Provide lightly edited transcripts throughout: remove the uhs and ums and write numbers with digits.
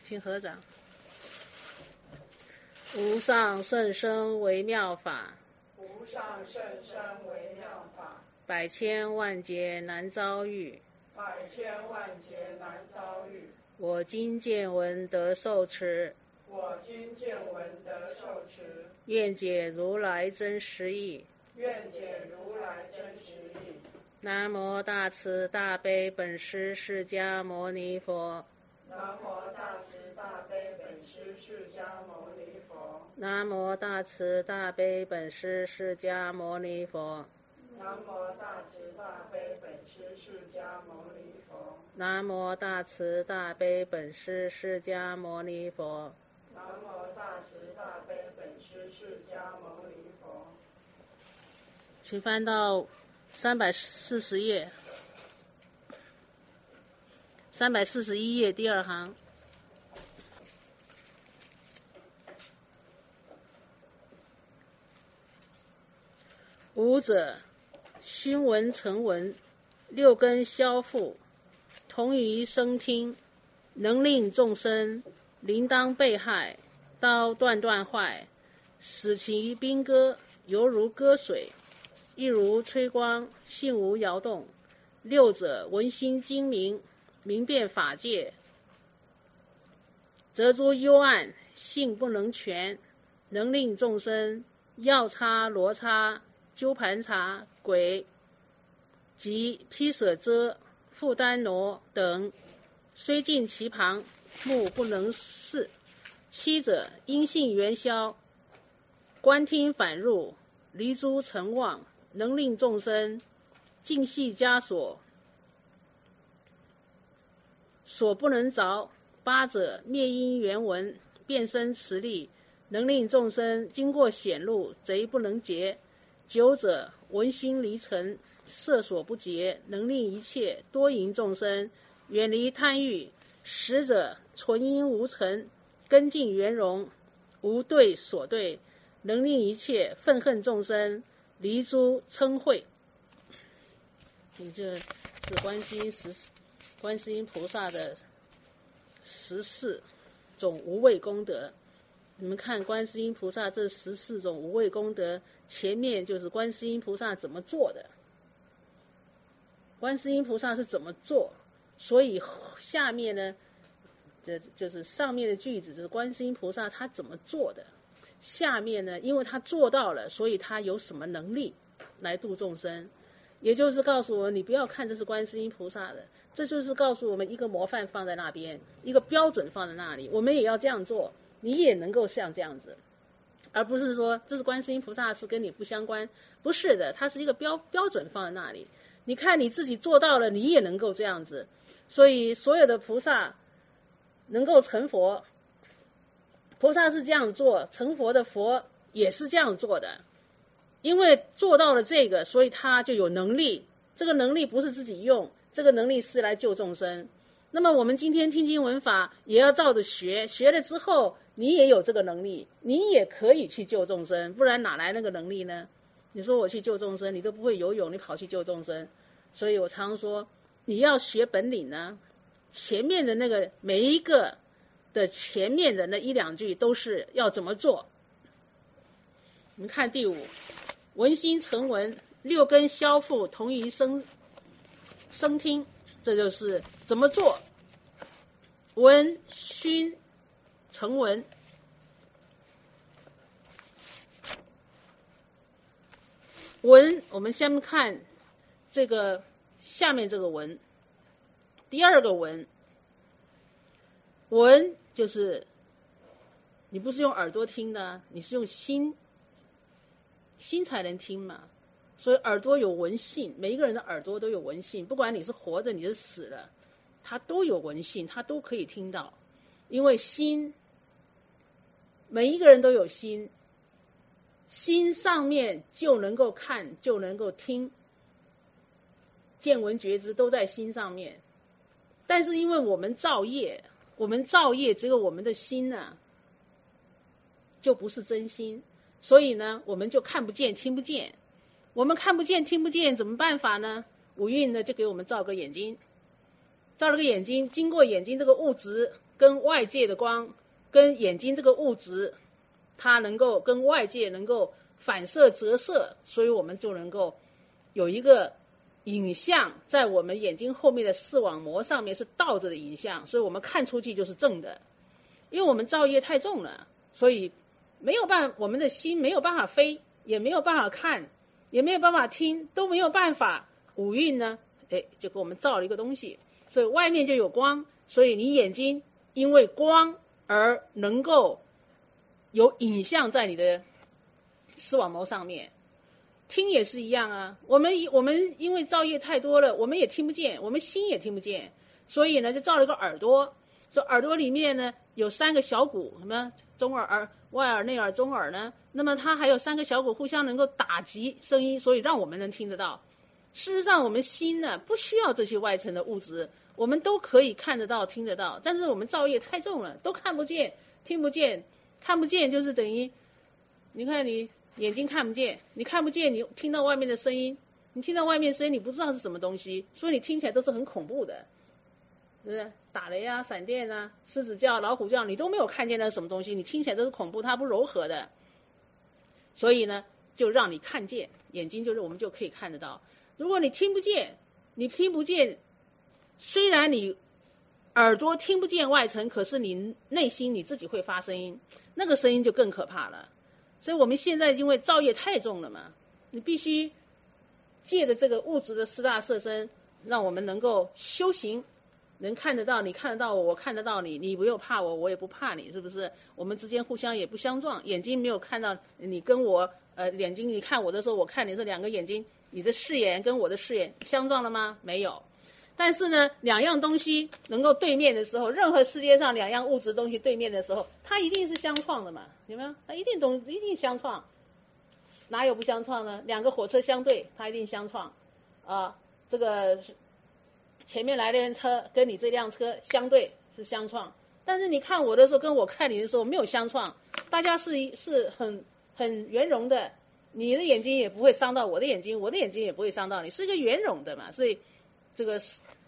请合掌。无上甚深微妙法， 无上甚深微妙法， 百千万劫难遭遇， 百千万劫难遭遇。 我今见闻得受持， 我今见闻得受持， 愿解如来真实义。 愿解如来真实义。 南无大慈大悲本师释迦牟尼佛。 南无大慈大悲本师释迦牟尼佛。 南无大慈大悲本师释迦牟尼佛。 南无大慈大悲本师释迦牟尼佛。 南无大慈大悲本师释迦牟尼佛。 南无大慈大悲本师释迦牟尼佛。 请翻到340页，341页第二行。五者，熏闻成闻，六根消复，同于声听，能令众生铃铛被害，刀断断坏，使其兵戈犹如割水，一如吹光，性无摇动。六者，闻心精明，明辨法界，则诸幽暗，性不能全，能令众生药叉罗叉鸠盘茶鬼及毗舍遮复丹罗等，虽尽其旁，目不能视。七者，因性缘消，观听反入，离诸尘妄，能令众生尽系枷锁，所不能着。八者，灭因缘闻，变生持力，能令众生经过险路，贼不能劫。九者，闻心离尘，色所不劫，能令一切多淫众生远离贪欲。十者，纯因无尘，根净圆融，无对所对，能令一切愤恨众生离诸嗔恚。这是观世音菩萨的14种无畏功德。你们看观世音菩萨这14种无畏功德，前面就是观世音菩萨怎么做的，观世音菩萨是怎么做，所以下面呢，这就是上面的句子就是观世音菩萨他怎么做的，下面呢，因为他做到了，所以他有什么能力来度众生。也就是告诉我们，你不要看这是观世音菩萨的，这就是告诉我们一个模范放在那边，一个标准放在那里，我们也要这样做，你也能够像这样子，而不是说这是观世音菩萨是跟你不相关，不是的，它是一个标准放在那里，你看你自己做到了，你也能够这样子。所以所有的菩萨能够成佛，菩萨是这样做，成佛的佛也是这样做的，因为做到了这个，所以他就有能力，这个能力不是自己用，这个能力是来救众生。那么我们今天听经闻法也要照着学，学了之后你也有这个能力，你也可以去救众生，不然哪来那个能力呢？你说我去救众生，你都不会游泳，你跑去救众生。所以我常说你要学本领呢，前面的那个每一个的前面的那一两句都是要怎么做。我们看第5，闻心成闻，六根消复，同于声听，这就是怎么做。闻熏成闻，闻我们先看这个下面这个闻，第二个闻，闻就是你不是用耳朵听的，你是用心才能听嘛，所以耳朵有闻性，每一个人的耳朵都有闻性，不管你是活的你是死了，它都有闻性，它都可以听到。因为心，每一个人都有心，心上面就能够看，就能够听，见闻觉知都在心上面。但是因为我们造业只有我们的心呢，就不是真心，所以呢我们就看不见听不见。我们看不见听不见怎么办法呢？五蕴呢就给我们照个眼睛，照了个眼睛，经过眼睛这个物质跟外界的光，跟眼睛这个物质，它能够跟外界能够反射折射，所以我们就能够有一个影像在我们眼睛后面的视网膜上面是倒着的影像，所以我们看出去就是正的。因为我们造业太重了，所以没有办法，我们的心没有办法飞，也没有办法看，也没有办法听，都没有办法。五蕴呢，就给我们造了一个东西，所以外面就有光，所以你眼睛因为光而能够有影像在你的视网膜上面。听也是一样啊，我们因为造业太多了，我们也听不见，我们心也听不见，所以呢就造了一个耳朵，说耳朵里面呢有3个小骨，什么中耳、外耳、内耳、中耳呢，那么它还有3个小骨互相能够打击声音，所以让我们能听得到。事实上我们心呢不需要这些外层的物质，我们都可以看得到听得到，但是我们造业太重了，都看不见听不见。看不见就是等于你看你眼睛看不见，你看不见，你听到外面的声音，你听到外面声音你不知道是什么东西，所以你听起来都是很恐怖的，对不对？打雷啊、闪电啊、狮子叫、老虎叫，你都没有看见那是什么东西，你听起来都是恐怖，它不柔和的。所以呢就让你看见，眼睛就是我们就可以看得到。如果你听不见，虽然你耳朵听不见外层，可是你内心你自己会发声音，那个声音就更可怕了。所以我们现在因为造业太重了嘛，你必须借着这个物质的4大色身，让我们能够修行，能看得到，你看得到我，我看得到你，你不用怕我，我也不怕你，是不是？我们之间互相也不相撞，眼睛没有看到你跟我眼睛你看我的时候，我看你是2个眼睛，你的视野跟我的视野相撞了吗？没有。但是呢2样东西能够对面的时候，任何世界上2样物质东西对面的时候，它一定是相撞的嘛，有没有？它一定相撞，哪有不相撞呢？2个火车相对，它一定相撞啊。这个前面来的辆车跟你这辆车相对是相撞，但是你看我的时候跟我看你的时候没有相撞，大家是很圆融的，你的眼睛也不会伤到我的眼睛，我的眼睛也不会伤到你，是一个圆融的嘛。所以这个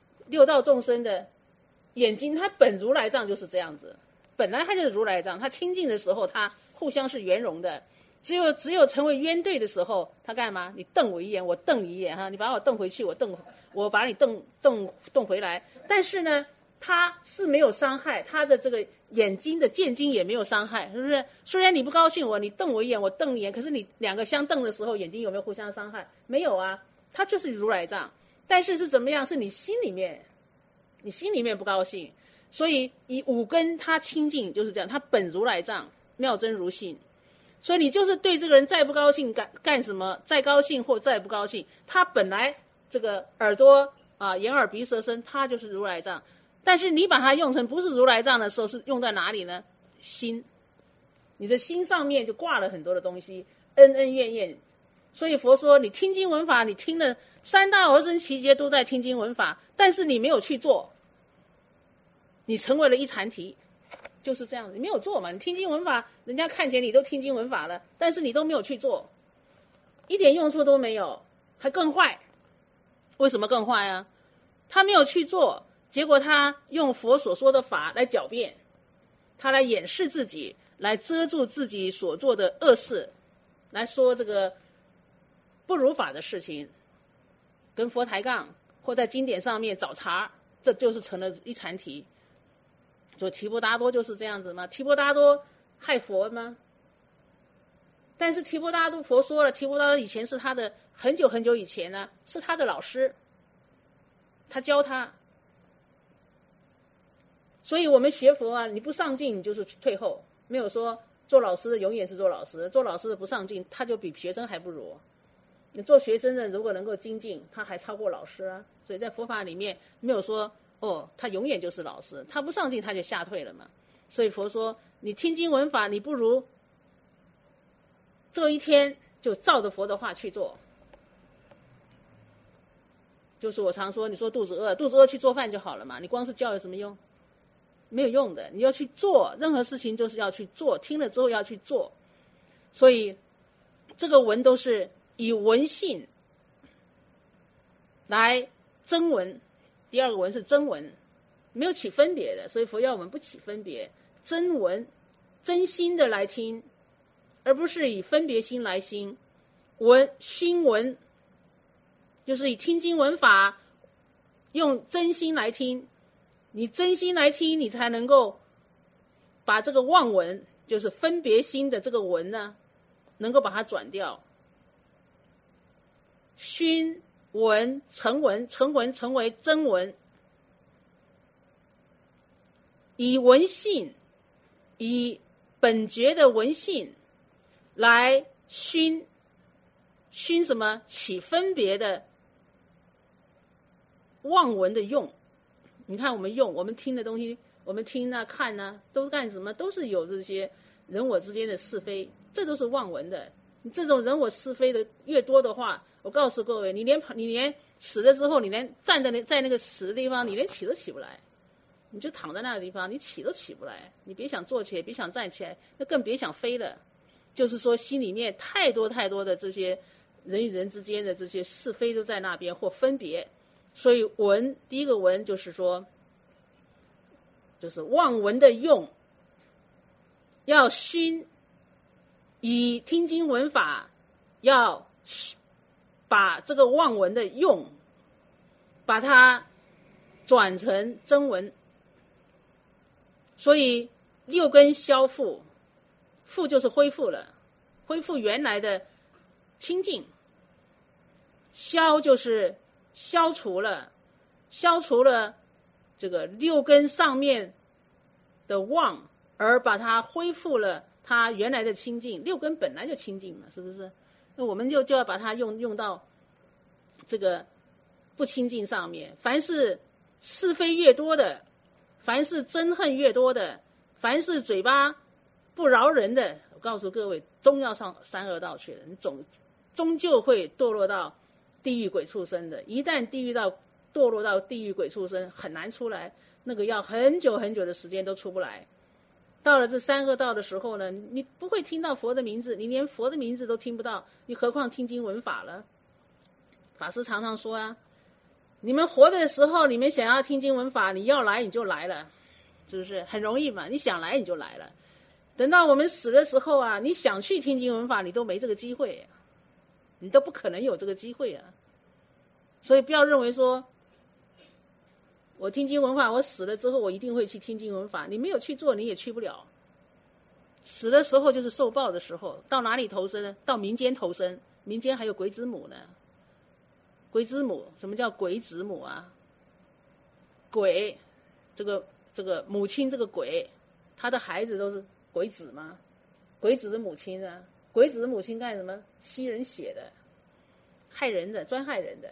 6道众生的眼睛，它本如来藏就是这样子，本来它就是如来藏，它清净的时候它互相是圆融的，只有成为冤对的时候，它干嘛？你瞪我一眼，我瞪你一眼哈，你把我瞪回去，我把你瞪回来。但是呢它是没有伤害，它的这个眼睛的见睛也没有伤害，是不是？虽然你不高兴我，你瞪我一眼，我瞪你一眼，可是你2个相瞪的时候，眼睛有没有互相伤害？没有啊，它就是如来藏。但是是怎么样？是你心里面不高兴，所以以5根它清净就是这样，它本如来藏，妙真如性。所以你就是对这个人再不高兴干什么，再高兴或再不高兴，他本来这个耳朵眼耳鼻舌身，它就是如来藏。但是你把它用成不是如来藏的时候，是用在哪里呢？心，你的心上面就挂了很多的东西，恩恩怨怨。所以佛说你听经闻法，你听了3大而生奇劫都在听经闻法，但是你没有去做，你成为了一禅提，就是这样子，你没有做嘛。你听经闻法，人家看见你都听经闻法了，但是你都没有去做，一点用处都没有，还更坏。为什么更坏啊？他没有去做，结果他用佛所说的法来狡辩，他来掩饰自己，来遮住自己所做的恶事，来说这个不如法的事情，跟佛抬杠，或在经典上面找茬，这就是成了一禅提。说提婆达多就是这样子吗？提婆达多害佛吗？但是提婆达多佛说了，提婆达多以前是他的很久很久以前呢，是他的老师，他教他。所以我们学佛你不上进你就是退后，没有说做老师的永远是做老师，做老师的不上进，他就比学生还不如。你做学生的如果能够精进，他还超过老师啊。所以在佛法里面没有说他永远就是老师，他不上进他就下退了嘛。所以佛说你听经闻法，你不如这一天就照着佛的话去做。就是我常说，你说肚子饿去做饭就好了嘛，你光是教有什么用？没有用的，你要去做，任何事情就是要去做，听了之后要去做。所以这个闻都是以闻性来增闻，第2个闻是增闻， 没有起分别的，所以佛要我们不起分别，真闻真心的来听，而不是以分别心来心。熏闻就是以听经闻法用真心来听，你真心来听，你才能够把这个妄闻，就是分别心的这个闻呢，能够把它转掉。熏闻成闻，成闻成为真闻，以闻性，以本觉的闻性来熏什么？起分别的妄闻的用。你看我们听的东西，我们听啊看啊都干什么？都是有这些人我之间的是非，这都是妄闻的。你这种人我是非的越多的话，我告诉各位，你连死了之后，你连站在那个死的地方，你连起都起不来，你就躺在那个地方，你起都起不来，你别想坐起来，别想站起来，那更别想飞了。就是说心里面太多的这些人与人之间的这些是非都在那边或分别。所以闻，第一个闻就是说，就是妄闻的用，要熏，以听经闻法，要把这个妄闻的用，把它转成真闻。所以六根消复，复就是恢复了，恢复原来的清净，消就是消除了这个六根上面的妄，而把它恢复了它原来的清净。六根本来就清净嘛，是不是？那我们就要把它用到这个不清净上面。凡是是非越多的，凡是憎恨越多的，凡是嘴巴不饶人的，我告诉各位，终要上三恶道去了，你终究会堕落到地狱鬼畜生的。一旦堕落到地狱鬼畜生，很难出来，那个要很久很久的时间都出不来。到了这三恶道的时候呢，你不会听到佛的名字，你连佛的名字都听不到，你何况听经闻法了？法师常常说啊，你们活着的时候，你们想要听经闻法，你要来你就来了，是不是很容易嘛？你想来你就来了。等到我们死的时候啊，你想去听经闻法，你都没这个机会，你都不可能有这个机会啊。所以不要认为说我听经闻法，我死了之后我一定会去听经闻法，你没有去做你也去不了。死的时候就是受报的时候，到哪里投生呢？到民间投生，民间还有鬼子母呢。鬼子母，什么叫鬼子母啊？鬼，这个母亲，这个鬼，他的孩子都是鬼子吗？鬼子的母亲啊，鬼子的母亲干什么？吸人血的，害人的，专害人的。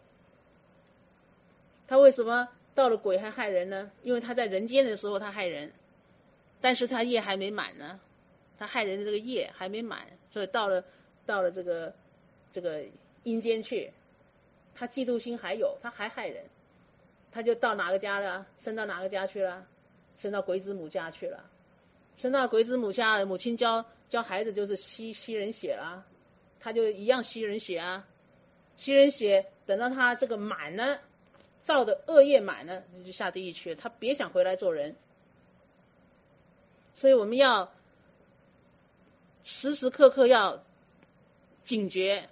他为什么到了鬼还害人呢？因为他在人间的时候他害人，但是他业还没满呢，他害人的这个业还没满，所以到了这个阴间去，他嫉妒心还有，他还害人，他就到哪个家了？升到哪个家去了？升到鬼子母家去了。升到鬼子母家，母亲教孩子就是吸人血啦，他就一样吸人血啊，吸人血，等到他这个满了，造的恶业满了，就下地狱去了，他别想回来做人。所以我们要时时刻刻要警觉，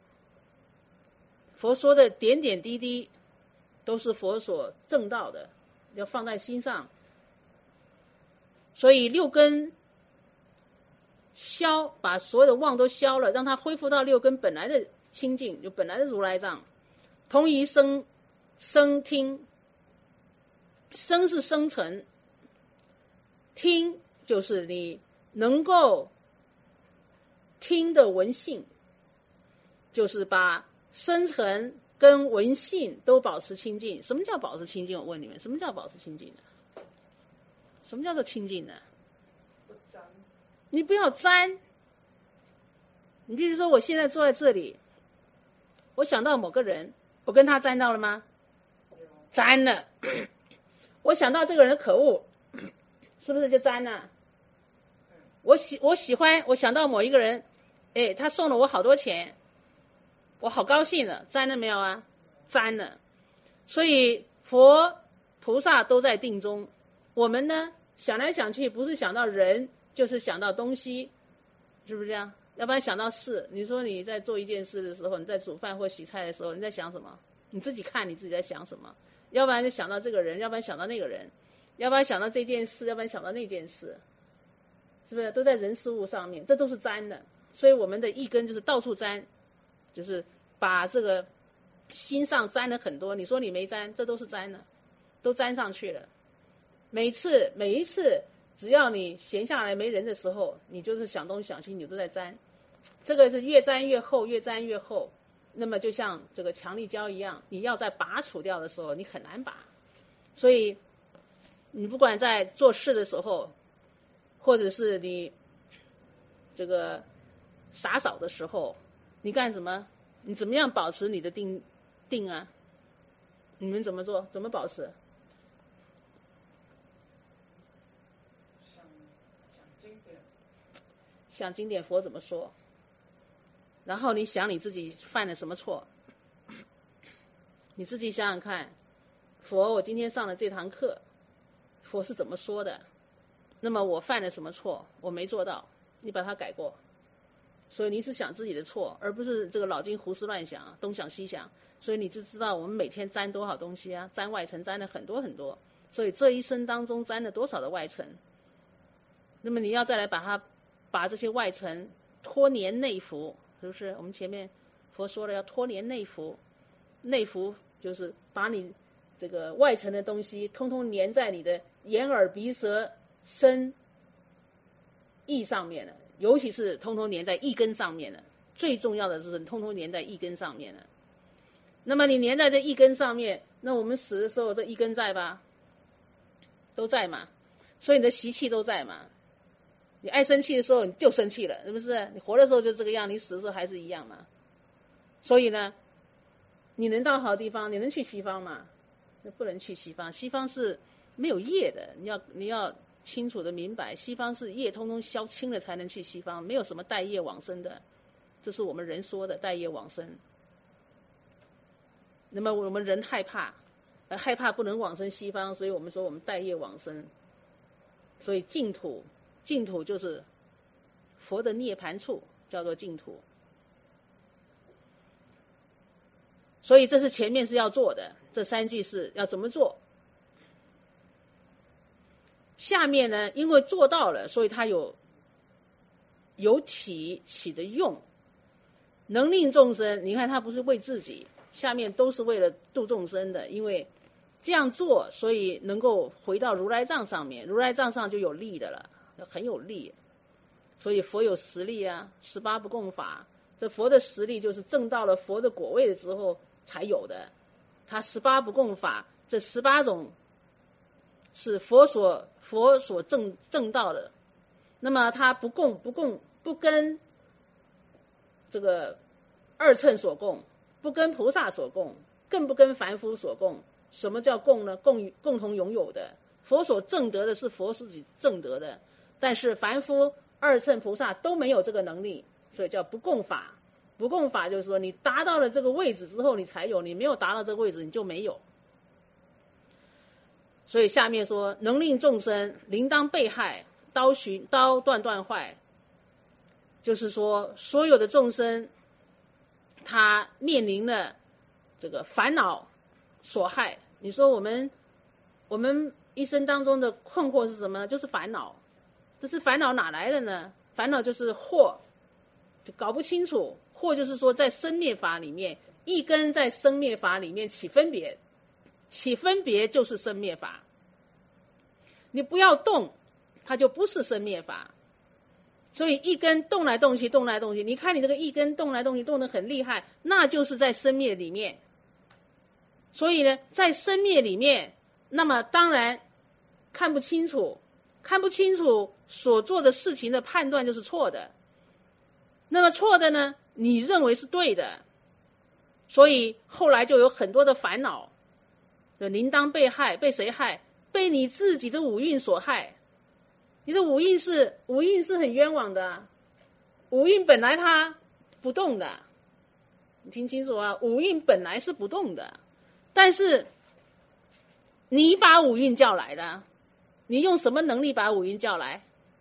佛说的点点滴滴都是佛所证道的，要放在心上。所以六根消，把所有的妄都消了，让它恢复到六根本来的清净，就本来的如来藏。同一声听，声是生成，听就是你能够听的闻性，就是把生成跟闻性都保持清净。什么叫保持清净？我问你们，什么叫保持清净呢？什么叫做清净呢？你不要沾。你比如说我现在坐在这里，我想到某个人，我跟他沾到了吗？沾了。我想到这个人可恶，是不是就沾了？我喜欢，我想到某一个人，他送了我好多钱，我好高兴了，沾了没有啊？沾了。所以佛菩萨都在定中。我们呢想来想去，不是想到人，就是想到东西，是不是这样？要不然想到事。你说你在做一件事的时候，你在煮饭或洗菜的时候，你在想什么？你自己看你自己在想什么？要不然就想到这个人，要不然想到那个人，要不然想到这件事，要不然想到那件事，是不是都在人事物上面？这都是沾的。所以我们的一根就是到处沾，就是把这个心上沾了很多。你说你没沾，这都是沾的，都沾上去了。每一次只要你闲下来没人的时候，你就是想东想西，你都在沾。这个是越沾越厚，越沾越厚。那么就像这个强力胶一样，你要在拔除掉的时候，你很难拔。所以你不管在做事的时候，或者是你这个洒扫的时候，你干什么？你怎么样保持你的定啊？你们怎么做？怎么保持？想经典佛怎么说？然后你想你自己犯了什么错？你自己想想看，佛我今天上了这堂课，佛是怎么说的？那么我犯了什么错？我没做到，你把它改过。所以你是想自己的错，而不是这个脑筋胡思乱想，东想西想。所以你就知道我们每天沾多少东西啊，沾外尘沾了很多很多。所以这一生当中沾了多少的外尘？那么你要再来把这些外尘脱粘内服，是不是？我们前面佛说了要脱粘内服，内服就是把你这个外层的东西通通粘在你的眼耳鼻舌身意上面了，尤其是通通粘在意根上面了。最重要的是通通粘在意根上面了。那么你粘在这一根上面，那我们死的时候这一根在吧？都在嘛，所以你的习气都在嘛。你爱生气的时候你就生气了，是不是？你活的时候就这个样，你死的时候还是一样嘛。所以呢，你能到好地方，你能去西方吗？不能去西方，西方是没有业的。你要清楚的明白，西方是业通通消清了才能去西方，没有什么带业往生的，这是我们人说的带业往生。那么我们人害怕不能往生西方，所以我们说我们带业往生。所以净土就是佛的涅槃处，叫做净土。所以这是前面是要做的，这三句是要怎么做。下面呢，因为做到了，所以它有体起的用，能令众生。你看它不是为自己，下面都是为了度众生的，因为这样做，所以能够回到如来藏上面，如来藏上就有力的了，很有力。所以佛有实力啊，18不共法，这佛的实力就是证到了佛的果位了之后才有的。他18不共法，这18种是佛所证到的。那么他不跟这个二乘所共，不跟菩萨所共，更不跟凡夫所共。什么叫共呢？共同拥有的。佛所证得的是佛自己证得的，但是凡夫二乘菩萨都没有这个能力，所以叫不共法。不共法就是说你达到了这个位置之后你才有，你没有达到这个位置你就没有。所以下面说能令众生铃铛被害，刀断坏，就是说所有的众生他面临了这个烦恼所害。你说我们一生当中的困惑是什么呢？就是烦恼。这是烦恼哪来的呢？烦恼就是惑，就搞不清楚。惑就是说在生灭法里面，一根在生灭法里面起分别，起分别就是生灭法。你不要动，它就不是生灭法。所以一根动来动去，你看你这个一根动来动去动得很厉害，那就是在生灭里面。所以呢，在生灭里面，那么当然看不清楚所做的事情的判断就是错的。那么错的呢，你认为是对的，所以后来就有很多的烦恼。铃铛被害，被谁害？被你自己的五蕴所害。你的五蕴是很冤枉的，五蕴本来它不动的，你听清楚啊，五蕴本来是不动的，但是你把五蕴叫来的，你用什么能力把五蕴叫来？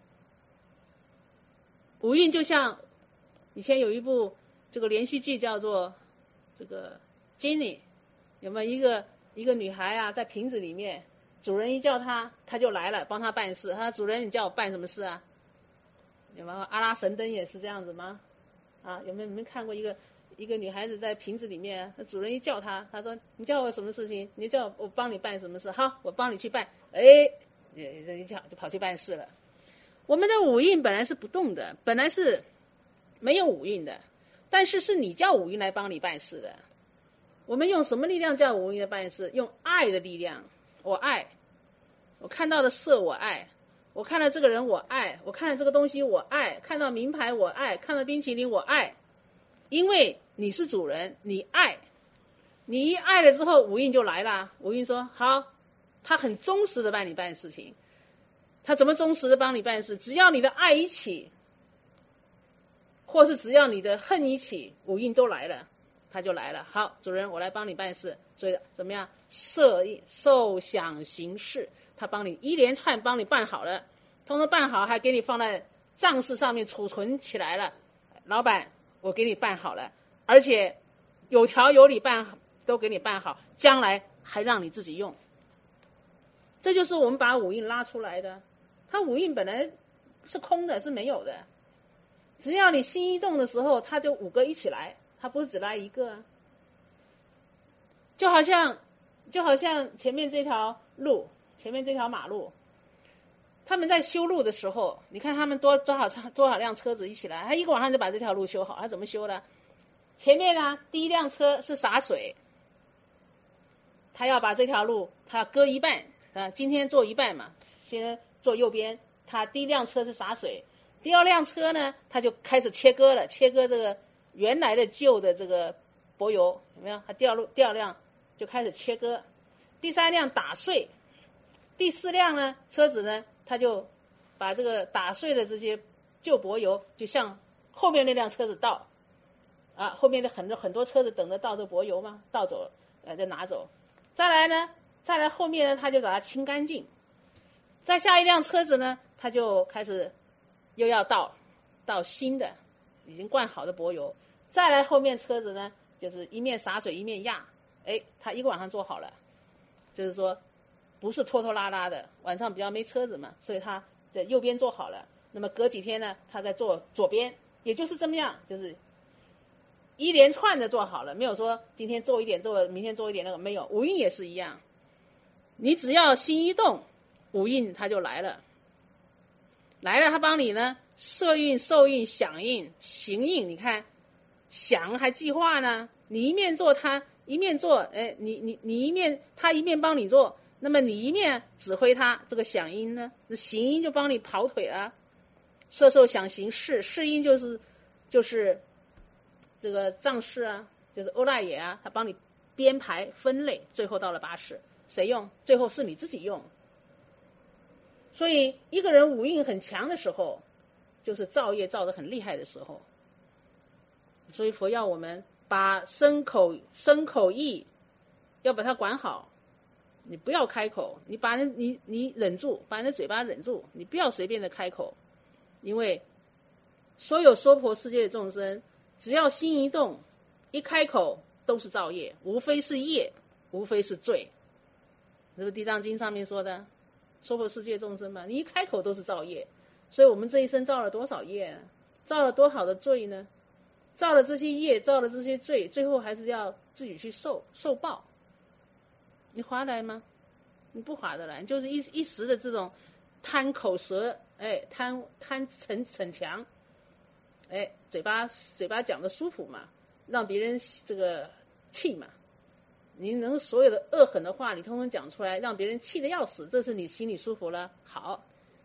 五蕴就像以前有一部这个连续剧叫做这个 Jenny， 有没有一个女孩啊，在瓶子里面，主人一叫她，她就来了，帮她办事。她说主人，你叫我办什么事啊？有没有阿拉神灯也是这样子吗？啊，有没有你们看过一个女孩子在瓶子里面，那主人一叫她，她说你叫我什么事情？你叫我帮你办什么事？好，我帮你去办。哎，一叫就跑去办事了。我们的五蕴本来是不动的，本来是没有五蕴的，但是是你叫五蕴来帮你办事的。我们用什么力量叫五蕴来办事？用爱的力量。我爱，我看到的色我爱，我看到这个人我爱，我看到这个东西我爱，看到名牌我爱，看到冰淇淋我爱。因为你是主人，你爱，你一爱了之后，五蕴就来了。五蕴说好，他很忠实的帮你办事情。他怎么忠实的帮你办事？只要你的爱一起，或是只要你的恨一起，五蕴都来了，他就来了。好，主人，我来帮你办事。所以怎么样？色受想行识，他帮你一连串帮你办好了，通通办好，还给你放在账室上面储存起来了。老板，我给你办好了，而且有条有理办，都给你办好，将来还让你自己用。这就是我们把五蕴拉出来的。它五蕴本来是空的，是没有的。只要你心一动的时候，它就五个一起来，它不是只来一个。就好像前面这条路，前面这条马路，他们在修路的时候，你看他们多少辆车子一起来，他一个晚上就把这条路修好。他怎么修的？前面呢，第一辆车是洒水，他要把这条路他割一半啊，今天做一半嘛，先做右边。他第一辆车是洒水，第二辆车呢，他就开始切割了，切割这个原来的旧的这个柏油，有没有？他第二辆就开始切割，第三辆打碎，第四辆呢，车子呢，他就把这个打碎的这些旧柏油，就向后面那辆车子倒啊，后面的很多车子等着倒这柏油嘛，倒走再拿走。再来后面呢，他就把它清干净。再下一辆车子呢，他就开始又要倒新的已经灌好的柏油。再来后面车子呢，就是一面洒水一面压，他一个晚上做好了，就是说不是拖拖拉拉的，晚上比较没车子嘛，所以他在右边做好了。那么隔几天呢，他再做左边，也就是这么样，就是一连串的做好了，没有说今天做一点，明天做一点，那个没有。五蕴也是一样，你只要心一动，五蕴它就来了，他帮你呢，色蕴、受蕴、想蕴、行蕴。你看想还计划呢，你一面做他一面做，你一面他一面帮你做，那么你一面指挥他，这个想因呢，那行因就帮你跑腿了。色受想行识，识因就是这个藏识啊，就是欧赖耶啊，他帮你编排分类，最后到了八识，谁用？最后是你自己用。所以一个人五蕴很强的时候，就是造业造得很厉害的时候。所以佛要我们把身口意要把它管好，你不要开口，你忍住，把你的嘴巴忍住，你不要随便的开口。因为所有娑婆世界的众生，只要心一动，一开口都是造业，无非是业，无非是罪。这是地藏经上面说的，娑婆世界众生嘛，你一开口都是造业。所以我们这一生造了多少业啊？造了多少的罪呢？造了这些业，造了这些罪，最后还是要自己去受报。你划来吗？你不划得来，就是一时的这种贪口舌，贪逞强，嘴巴讲的舒服嘛，让别人这个气嘛。你能所有的恶狠的话，你通通讲出来，让别人气得要死，这是你心里舒服了。好，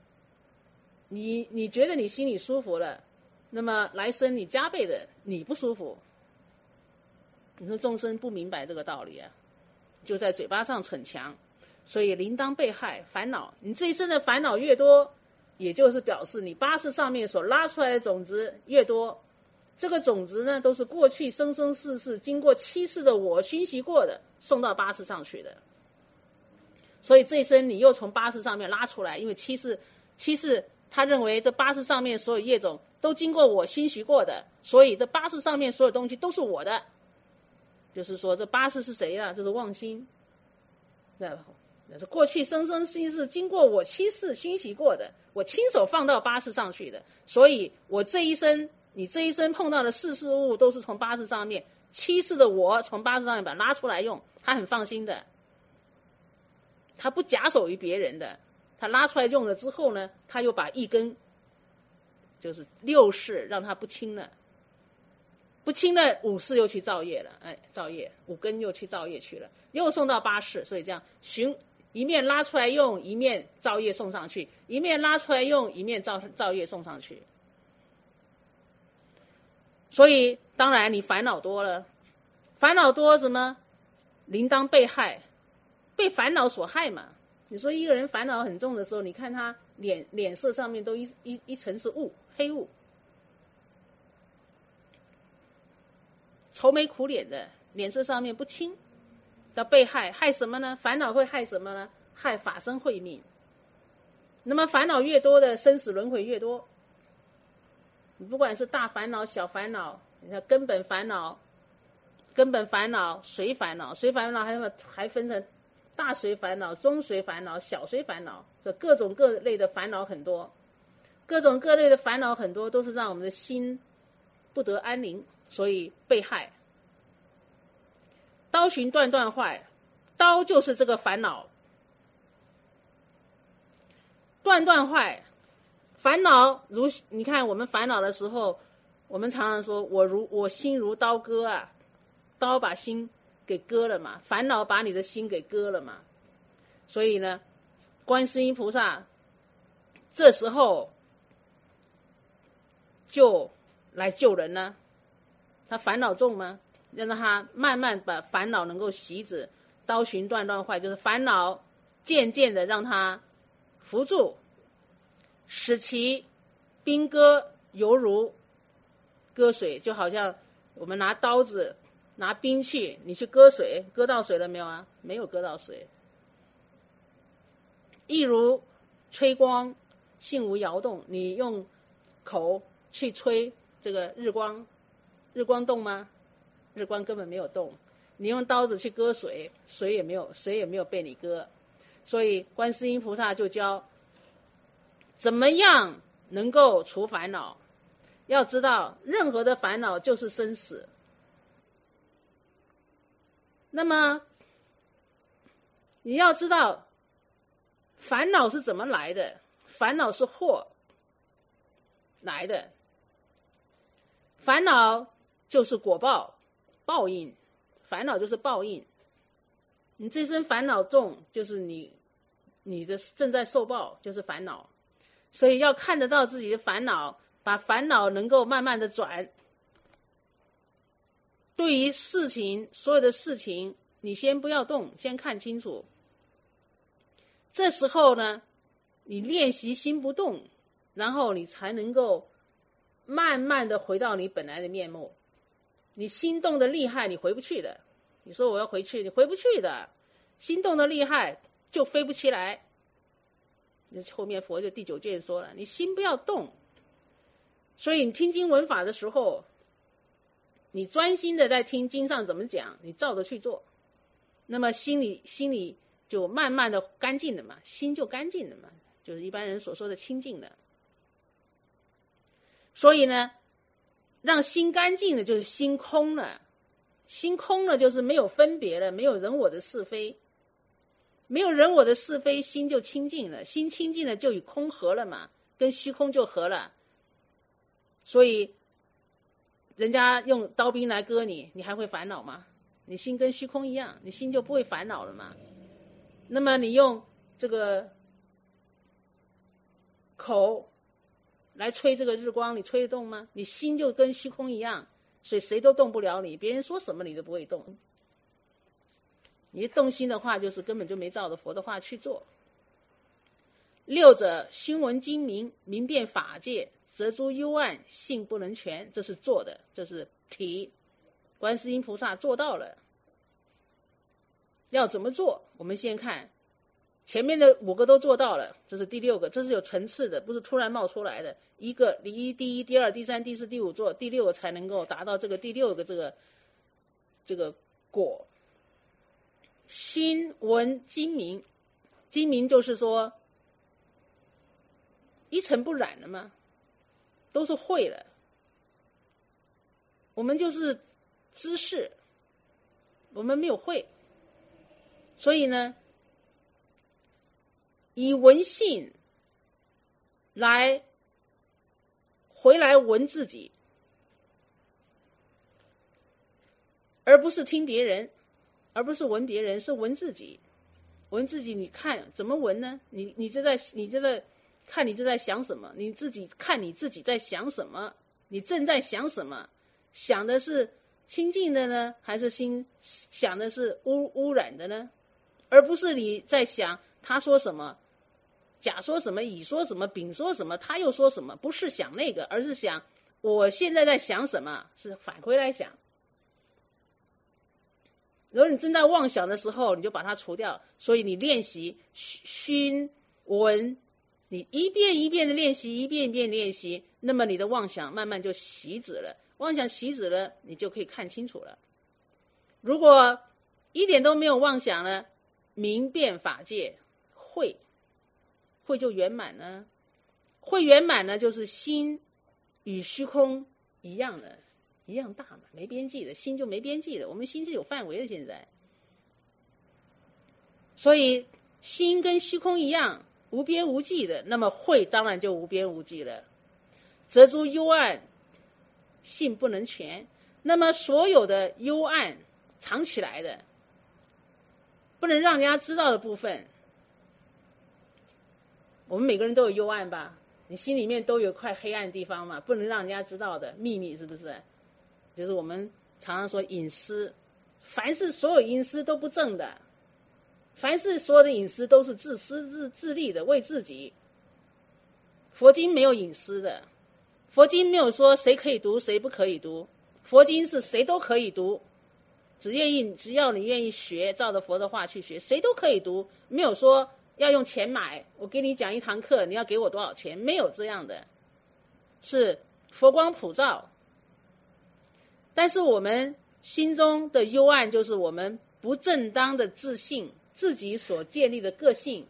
你觉得你心里舒服了，那么来生你加倍的你不舒服。你说众生不明白这个道理啊，就在嘴巴上逞强，所以铃铛被害烦恼。你这一生的烦恼越多，也就是表示你八识上面所拉出来的种子越多。这个种子呢，都是过去生生世世经过七世的我熏习过的，送到八识上去的。 所以这一生你又从八识上面拉出来，因为七识他认为这八识上面所有业种都经过我心许过的，所以这八识上面所有东西都是我的。就是说这八识是谁啊？这是妄心，那是过去生生世世经过我七识熏习过的，我亲手放到八识上去的，所以我这一生，你这一生碰到的事物都是从八识上面，七识的我从八识上面把它拉出来用，他很放心的，他不假手于别人的，他拉出来用了之后呢，他又把一根就是六识让他不清了，不清了五识又去造业了，造业五根又去造业去了，又送到八识，所以这样一面拉出来用，一面造业送上去，一面拉出来用，一面造业送上去。所以当然你烦恼多了，烦恼多什么？铃铛被害，被烦恼所害嘛。你说一个人烦恼很重的时候，你看他脸色上面都一层是雾，黑雾，愁眉苦脸的，脸色上面不清，叫被害。害什么呢？烦恼会害什么呢？害法身慧命。那么烦恼越多的，生死轮回越多。你不管是大烦恼小烦恼，你看根本烦恼随烦恼，随烦恼还分成大随烦恼、中随烦恼、小随烦恼，这各种各类的烦恼很多，各种各类的烦恼很多，都是让我们的心不得安宁，所以被害。刀寻断坏，刀就是这个烦恼，断坏。烦恼如你看我们烦恼的时候，我们常常说我心如刀割啊，刀把心给割了嘛，烦恼把你的心给割了嘛。所以呢，观世音菩萨这时候就来救人呢。他烦恼重吗？让他慢慢把烦恼能够熄止，刀寻断坏，就是烦恼渐渐的让他扶住，使其冰割，犹如割水，就好像我们拿刀子拿冰去，你去割水，割到水了没有啊？没有割到水。亦如吹光，性无摇动，你用口去吹这个日光，日光动吗？日光根本没有动。你用刀子去割水，水也没有被你割。所以观世音菩萨就教怎么样能够除烦恼。要知道任何的烦恼就是生死。那么你要知道烦恼是怎么来的，烦恼是祸来的，烦恼就是果报，报应，烦恼就是报应。你这身烦恼重，就是你的正在受报，就是烦恼。所以要看得到自己的烦恼，把烦恼能够慢慢的转。对于事情，所有的事情，你先不要动，先看清楚。这时候呢，你练习心不动，然后你才能够慢慢的回到你本来的面目。你心动的厉害，你回不去的。你说我要回去，你回不去的。心动的厉害，就飞不起来。后面佛就第9卷说了，你心不要动。所以你听经闻法的时候，你专心的在听经上怎么讲，你照着去做，那么心里就慢慢的干净了嘛，心就干净了嘛，就是一般人所说的清净了。所以呢，让心干净的就是心空了，心空了就是没有分别了，没有人我的是非，没有人我的是非，心就清净了，心清净了就与空合了嘛，跟虚空就合了。所以人家用刀兵来割你，你还会烦恼吗？你心跟虚空一样，你心就不会烦恼了嘛。那么你用这个口来吹这个日光，你吹得动吗？你心就跟虚空一样，所以谁都动不了你，别人说什么你都不会动。你动心的话，就是根本就没照着佛的话去做。六者心闻精明，明辨法界，则诸幽暗，性不能全，这是做的，这是体。观世音菩萨做到了。要怎么做？我们先看前面的5个都做到了，这是第6个，这是有层次的，不是突然冒出来的。第一、第1、第2、第3、第4、第5做，第6个才能够达到这个第6个这个果。熏闻精明，精明就是说一尘不染了嘛，都是会了。我们就是知识，我们没有会，所以呢，以闻性来回来闻自己，而不是听别人，而不是闻别人，是闻自己。闻自己，你看怎么闻呢？你这在看你这在想什么？你自己看你自己在想什么？你正在想什么？想的是清净的呢，还是想的是污染的呢？而不是你在想他说什么，甲说什么，乙说什么，丙说什么，他又说什么，不是想那个，而是想我现在在想什么，是返回来想。如果你正在妄想的时候，你就把它除掉。所以你练习熏闻，你一遍一遍的练习，一遍一遍练习，那么你的妄想慢慢就熄止了。妄想熄止了，你就可以看清楚了。如果一点都没有妄想了，明辨法界，慧就圆满了。慧圆满了，就是心与虚空一样的，一样大嘛，没边际的，心就没边际的，我们心是有范围的现在。所以心跟虚空一样无边无际的，那么慧当然就无边无际了。则诸幽暗性不能全，那么所有的幽暗藏起来的，不能让人家知道的部分，我们每个人都有幽暗吧，你心里面都有块黑暗地方嘛，不能让人家知道的秘密，是不是？就是我们常常说隐私，凡是所有隐私都不正的，凡是所有的隐私都是自私自利的，为自己。佛经没有隐私的，佛经没有说谁可以读谁不可以读，佛经是谁都可以读，只要你愿意学，照着佛的话去学，谁都可以读，没有说要用钱买，我给你讲一堂课你要给我多少钱，没有这样的，是佛光普照。但是我们心中的幽暗，就是我们不正当的自信，自己所建立的个性，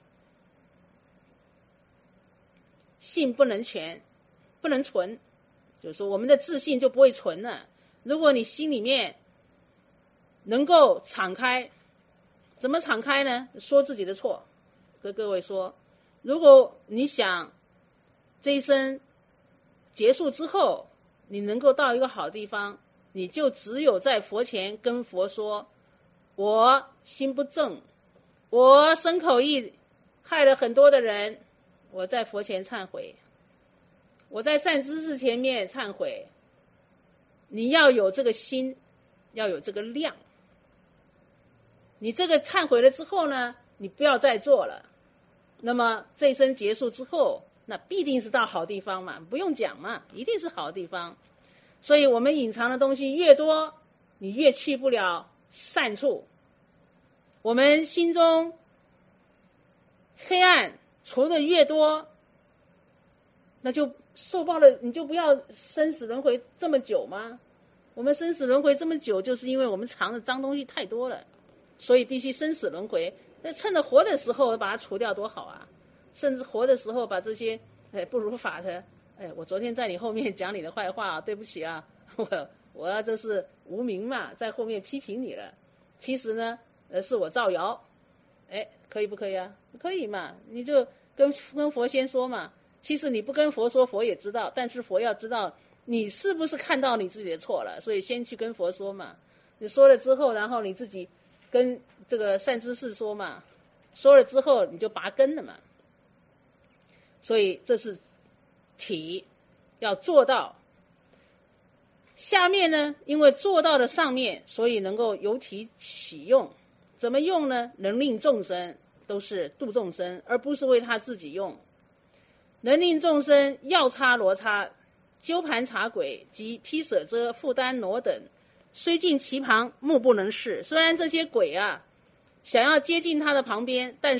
性不能全，不能纯，就是说我们的自信就不会纯了。如果你心里面能够敞开，怎么敞开呢？说自己的错，跟各位说，如果你想这一生结束之后，你能够到一个好地方，你就只有在佛前跟佛说，我心不正，我身口意害了很多的人，我在佛前忏悔，我在善知识前面忏悔。你要有这个心，要有这个量。你这个忏悔了之后呢，你不要再做了，那么这一生结束之后，那必定是到好地方嘛，不用讲嘛，一定是好地方。所以我们隐藏的东西越多，你越去不了善处。我们心中黑暗除的越多，那就受报了，你就不要生死轮回这么久吗？我们生死轮回这么久，就是因为我们藏的脏东西太多了，所以必须生死轮回。那趁着活的时候把它除掉多好啊，甚至活的时候把这些不如法的，我昨天在你后面讲你的坏话，对不起啊，我要这是无名嘛，在后面批评你了，其实呢是我造谣，可以不可以啊？可以嘛，你就跟佛先说嘛。其实你不跟佛说，佛也知道，但是佛要知道你是不是看到你自己的错了，所以先去跟佛说嘛。你说了之后，然后你自己跟这个善知识说嘛，说了之后你就拔根了嘛。所以这是体要做到。下面呢，因为做到了上面，所以能够由体起用。怎么用呢？能令众生，都是度众生，而不是为他自己用。能令众生药叉罗叉、鸠盘茶鬼及披舍遮、负担挪等，虽近其旁，目不能视。虽然这些鬼啊想要接近他的旁边，但是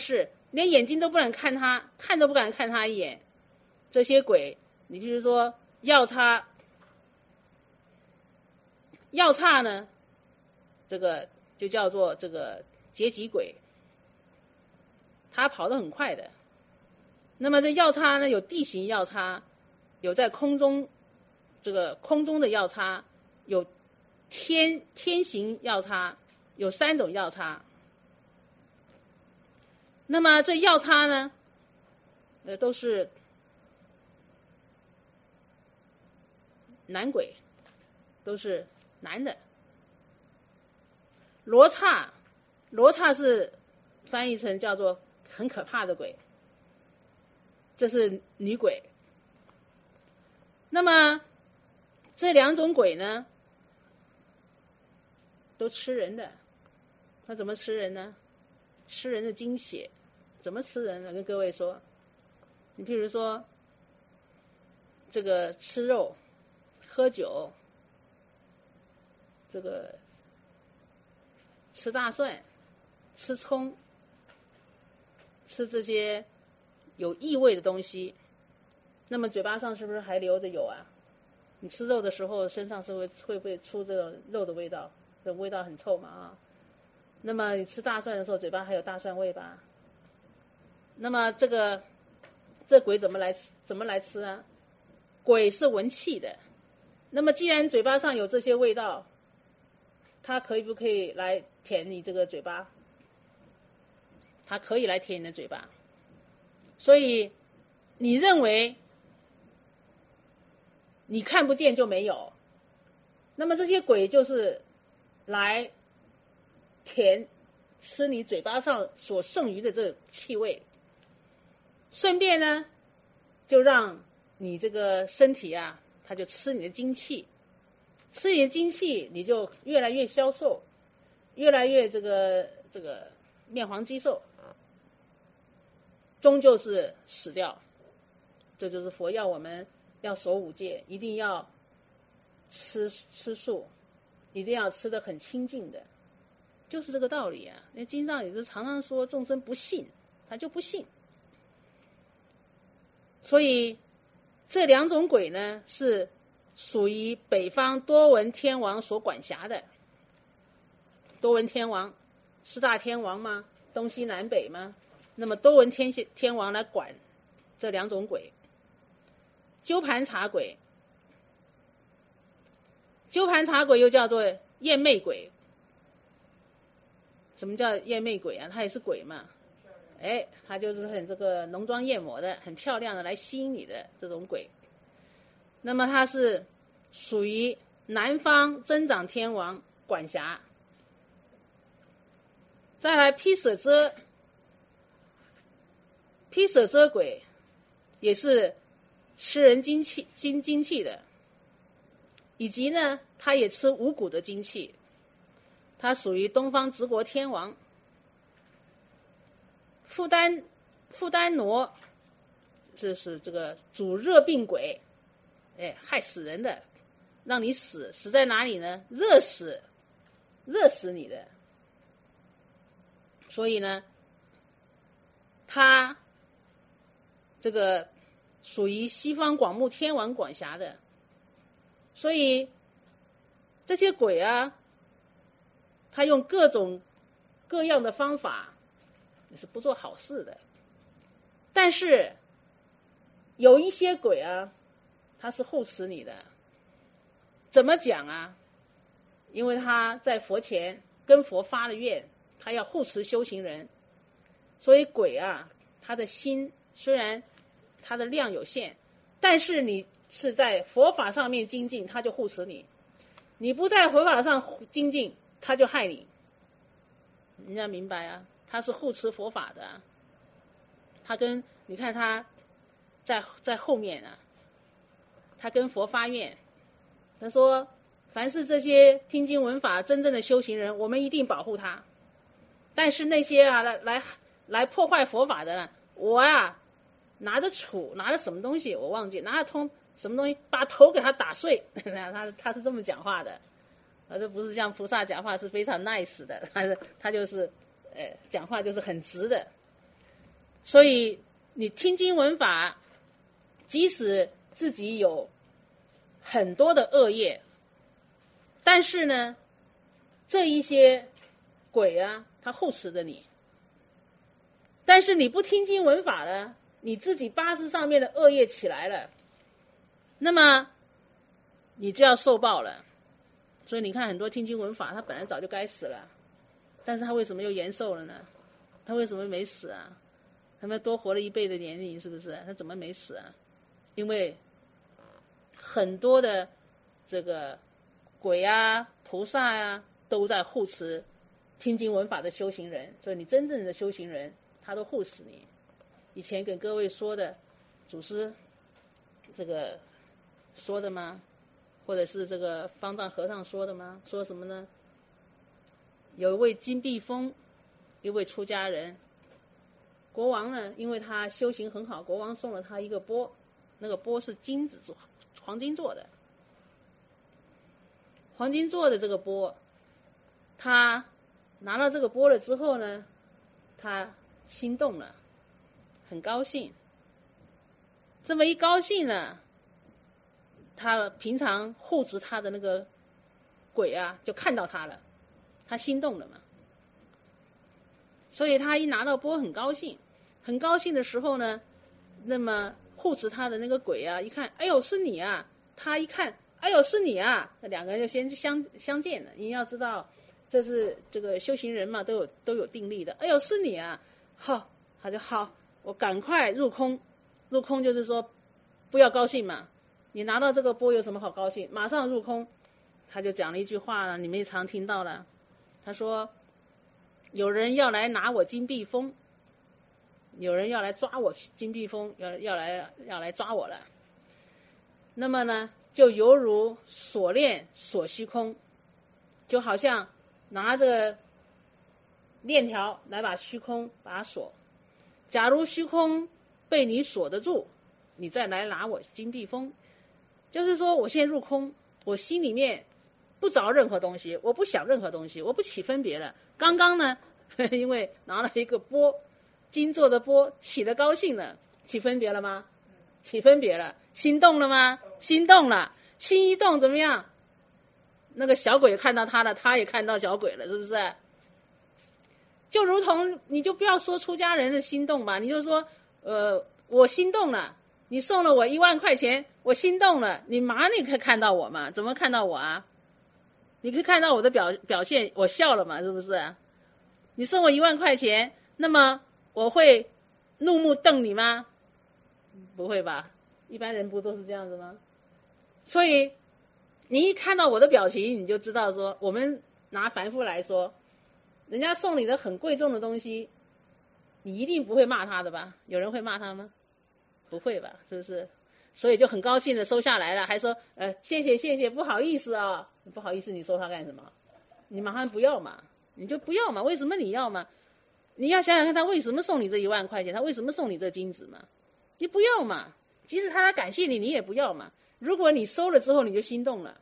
连眼睛都不能看他，看都不敢看他一眼。这些鬼，你比如说药叉呢，这个就叫做这个劫疾鬼，他跑得很快的。那么这药叉呢，有地形药叉，有在空中这个空中的药叉，有天行药叉，有3种药叉。那么这药叉呢，都是男鬼，都是男的。罗刹是翻译成叫做很可怕的鬼，这是女鬼。那么这2种鬼呢，都吃人的。他怎么吃人呢？吃人的精血。怎么吃人呢？跟各位说，你譬如说这个吃肉、喝酒，这个吃大蒜、吃葱，吃这些有异味的东西，那么嘴巴上是不是还留着有啊？你吃肉的时候身上是会不会出这种肉的味道？这味道很臭嘛啊。那么你吃大蒜的时候嘴巴还有大蒜味吧？那么这鬼怎么来吃啊？鬼是闻气的。那么既然嘴巴上有这些味道，它不可以来舔你这个嘴巴？它可以来舔你的嘴巴。所以你认为你看不见就没有，那么这些鬼就是来吃你嘴巴上所剩余的这气味，顺便呢就让你这个身体啊，它就吃你的精气，吃你的精气，你就越来越消瘦，越来越这个面黄肌瘦，终究是死掉。这就是佛要我们要守5戒，一定要吃素，一定要吃得很清净的，就是这个道理啊。那经上也是常常说众生不信，他就不信。所以这2种鬼呢，是属于北方多闻天王所管辖的。多闻天王4大天王吗？东西南北吗？那么多闻天王来管这2种鬼。鸠盘茶鬼，鸠盘茶鬼又叫做艳媚鬼。什么叫艳媚鬼啊？它也是鬼嘛。它就是很这个浓妆艳抹的，很漂亮的来吸引你的这种鬼。那么它是属于南方增长天王管辖。再来毗舍遮鬼也是吃人精气的，以及呢它也吃五谷的精气，它属于东方直国天王。负担挪，这是这个主热病鬼，害死人的，让你死在哪里呢？热死你的。所以呢，他这个属于西方广目天王管辖的。所以这些鬼啊，他用各种各样的方法你是不做好事的。但是有一些鬼啊，他是护持你的。怎么讲啊？因为他在佛前跟佛发了愿，他要护持修行人。所以鬼啊，他的心虽然他的量有限，但是你是在佛法上面精进，他就护持你；你不在佛法上精进，他就害你。你要明白啊，他是护持佛法的啊。他你看他在后面啊，他跟佛发愿，他说凡是这些听经闻法真正的修行人，我们一定保护他。但是那些啊来破坏佛法的呢，我啊拿着什么东西我忘记，拿着什么东西把头给他打碎。他是这么讲话的。这不是像菩萨讲话是非常 nice 的，他就是讲话就是很直的。 所以你听经闻法，即使自己有很多的恶业，但是呢，这一些鬼啊，他护持着你。但是你不听经闻法呢，你自己八识上面的恶业起来了，那么你就要受报了。所以你看很多听经闻法，他本来早就该死了，但是他为什么又延寿了呢？他为什么没死啊？他们多活了1倍的年龄，是不是？他怎么没死啊？因为很多的这个鬼啊、菩萨啊，都在护持听经闻法的修行人，所以你真正的修行人，他都护持你。以前跟各位说的，祖师这个说的吗？或者是这个方丈和尚说的吗？说什么呢？有一位金碧峰，一位出家人，国王呢，因为他修行很好，国王送了他一个钵，那个钵是金子做，黄金做的。黄金做的这个钵，他拿到这个钵了之后呢，他心动了，很高兴。这么一高兴呢，他平常护持他的那个鬼啊，就看到他了，他心动了嘛。所以他一拿到钵很高兴，很高兴的时候呢，那么护持他的那个鬼啊，一看，哎呦是你啊！他一看，哎呦是你啊！那两个人就先相见了。你要知道，这是这个修行人嘛，都有定力的。哎呦是你啊！好，他就好，我赶快入空。入空就是说不要高兴嘛，你拿到这个钵有什么好高兴？马上入空。他就讲了一句话了，你们也常听到了。他说，有人要来拿我金碧峰，有人要来抓我金碧峰，要来抓我了。那么呢，就犹如锁链锁虚空，就好像拿着链条来把虚空把它锁。假如虚空被你锁得住，你再来拿我金碧峰，就是说我先入空，我心里面不着任何东西，我不想任何东西，我不起分别了。刚刚呢，因为拿了一个钵，金做的钵，起得高兴了，起分别了吗？起分别了。心动了吗？心动了。心一动怎么样？那个小鬼看到他了，他也看到小鬼了，是不是？就如同你就不要说出家人的心动吧，你就说我心动了，你送了我1万块钱，我心动了，你马上你可以看到我嘛？怎么看到我啊？你可以看到我的表现，我笑了嘛，是不是？你送我1万块钱，那么我会怒目瞪你吗？不会吧，一般人不都是这样子吗？所以你一看到我的表情，你就知道说，我们拿凡夫来说，人家送你的很贵重的东西，你一定不会骂他的吧？有人会骂他吗？不会吧，是不是？所以就很高兴的收下来了，还说谢谢，不好意思啊，不好意思，你收他干什么？你马上不要嘛，你就不要嘛，为什么你要嘛？你要想想看，他为什么送你这1万块钱，他为什么送你这金子嘛？你不要嘛，即使他来感谢你，你也不要嘛。如果你收了之后你就心动了，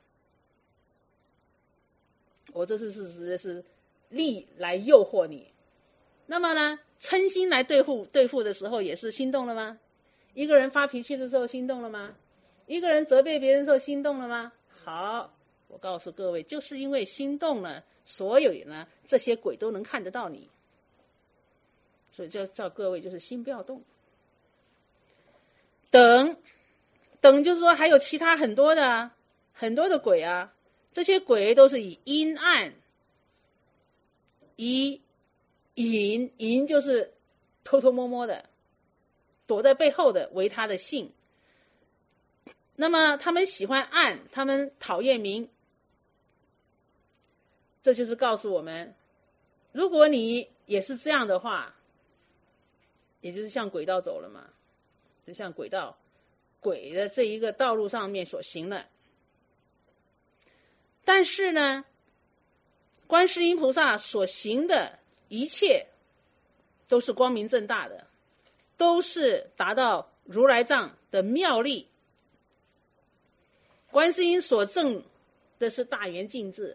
我这是事实是力来诱惑你。那么呢，嗔心来对付的时候也是心动了吗？一个人发脾气的时候心动了吗？一个人责备别人的时候心动了吗？好，我告诉各位，就是因为心动了，所有呢这些鬼都能看得到你。所以叫各位就是心不要动。等就是说还有其他很多的鬼啊，这些鬼都是以阴暗，以隐就是偷偷摸摸的，躲在背后的为他的性。那么他们喜欢暗，他们讨厌明。这就是告诉我们，如果你也是这样的话，也就是向轨道走了嘛，就像轨的这一个道路上面所行的。但是呢，观世音菩萨所行的一切都是光明正大的，都是达到如来藏的妙力。观世音所证的是大圆镜智，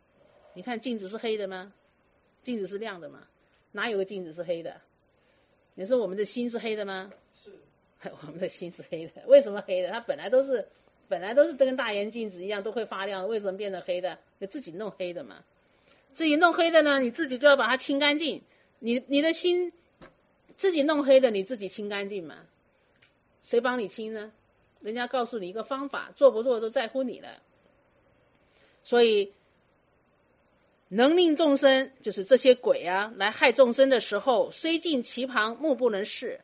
你看镜子是黑的吗？镜子是亮的吗？哪有个镜子是黑的？ 你说我们的心是黑的吗？ 是。 我们的心是黑的，为什么黑的？它本来都是跟大眼镜子一样都会发亮，为什么变成黑的？就自己弄黑的嘛。自己弄黑的呢，你自己就要把它清干净。你的心自己弄黑的，你自己清干净嘛？谁帮你清呢？人家告诉你一个方法，做不做都在乎你了。所以能令众生，就是这些鬼啊来害众生的时候，虽近其旁，目不能视。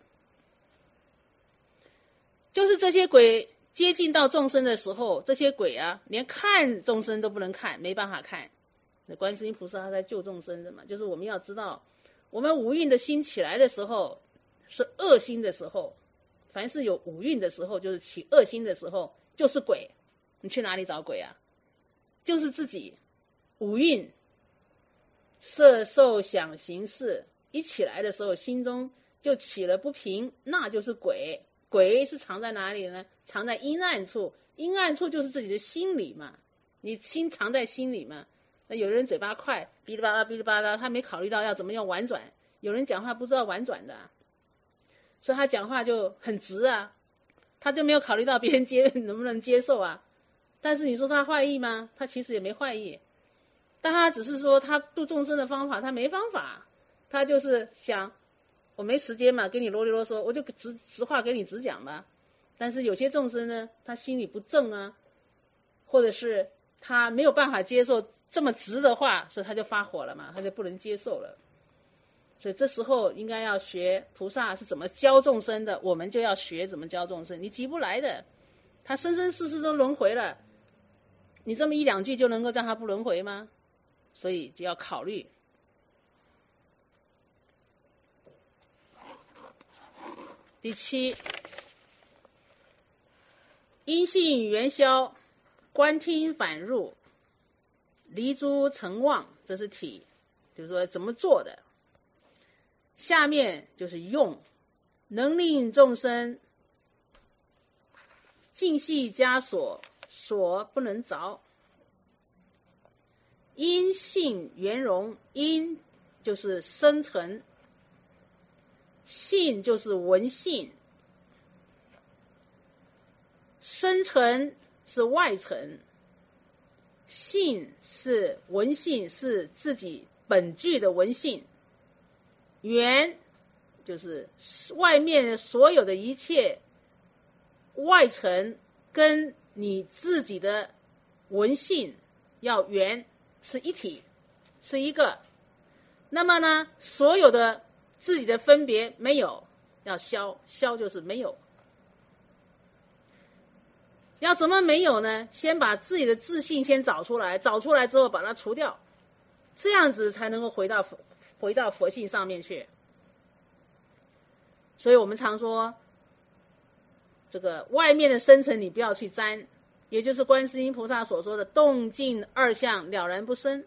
就是这些鬼接近到众生的时候，这些鬼啊连看众生都不能看，没办法看。那观世音菩萨他在救众生的嘛，就是我们要知道，我们五蕴的心起来的时候是恶心的时候，凡是有五蕴的时候，就是起恶心的时候，就是鬼。你去哪里找鬼啊？就是自己五蕴色受想行识一起来的时候，心中就起了不平，那就是鬼。鬼是藏在哪里呢？藏在阴暗处，阴暗处就是自己的心里嘛，你心藏在心里嘛。那有人嘴巴快，哔哩吧啦哔哩吧啦，他没考虑到要怎么样婉转。有人讲话不知道婉转的，所以他讲话就很直啊，他就没有考虑到别人能不能接受啊。但是你说他坏意吗？他其实也没坏意，但他只是说他度众生的方法他没方法，他就是想我没时间嘛，跟你啰里啰嗦，我就直话给你直讲吧。但是有些众生呢，他心里不正啊，或者是他没有办法接受这么直的话，所以他就发火了嘛，他就不能接受了。所以这时候应该要学菩萨是怎么教众生的，我们就要学怎么教众生。你急不来的，他生生世世都轮回了，你这么一两句就能够让他不轮回吗？所以就要考虑。第七，因性缘消，观听反入，离诸成妄，这是体，就是说怎么做的。下面就是用，能令众生尽系枷锁，锁不能着。因性圆融，因就是生成，性就是闻性，生成是外层，性是闻性，是自己本具的闻性。缘就是外面所有的一切外层跟你自己的闻性要缘，是一体，是一个。那么呢，所有的自己的分别没有，要消，消就是没有。要怎么没有呢？先把自己的自信先找出来，找出来之后把它除掉，这样子才能够回到佛性上面去。所以我们常说，这个外面的生成你不要去沾，也就是观世音菩萨所说的动静二相了然不生。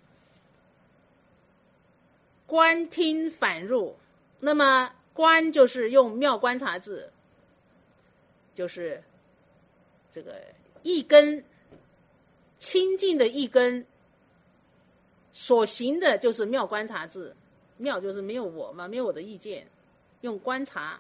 观听反入，那么观就是用妙观察字，就是这个一根清净的一根所行的就是妙观察字，妙就是没有我嘛，没有我的意见，用观察。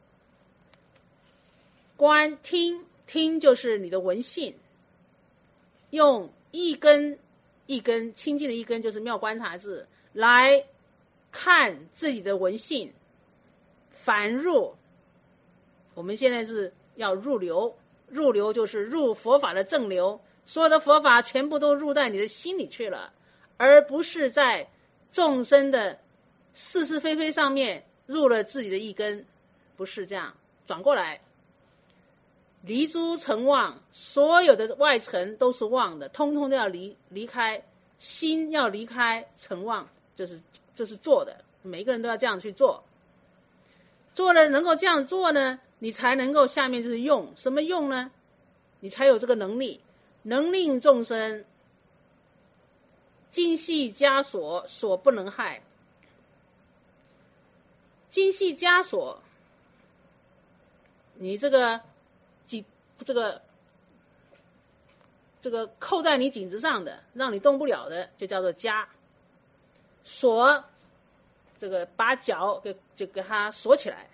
观听，听就是你的闻性，用一根一根清净的一根就是妙观察字来看自己的闻性，反入。我们现在是要入流，入流就是入佛法的正流，所有的佛法全部都入在你的心里去了，而不是在众生的是是非非上面入了自己的一根，不是这样，转过来。离诸成妄，所有的外层都是妄的，通通都要离开，心要离开成妄，就是做的，每个人都要这样去做。做了能够这样做呢，你才能够下面就是用，什么用呢？你才有这个能力，能令众生尽系枷锁，锁不能害。尽系枷锁，你这个扣在你颈子上的，让你动不了的，就叫做枷。锁这个把脚给它锁起来，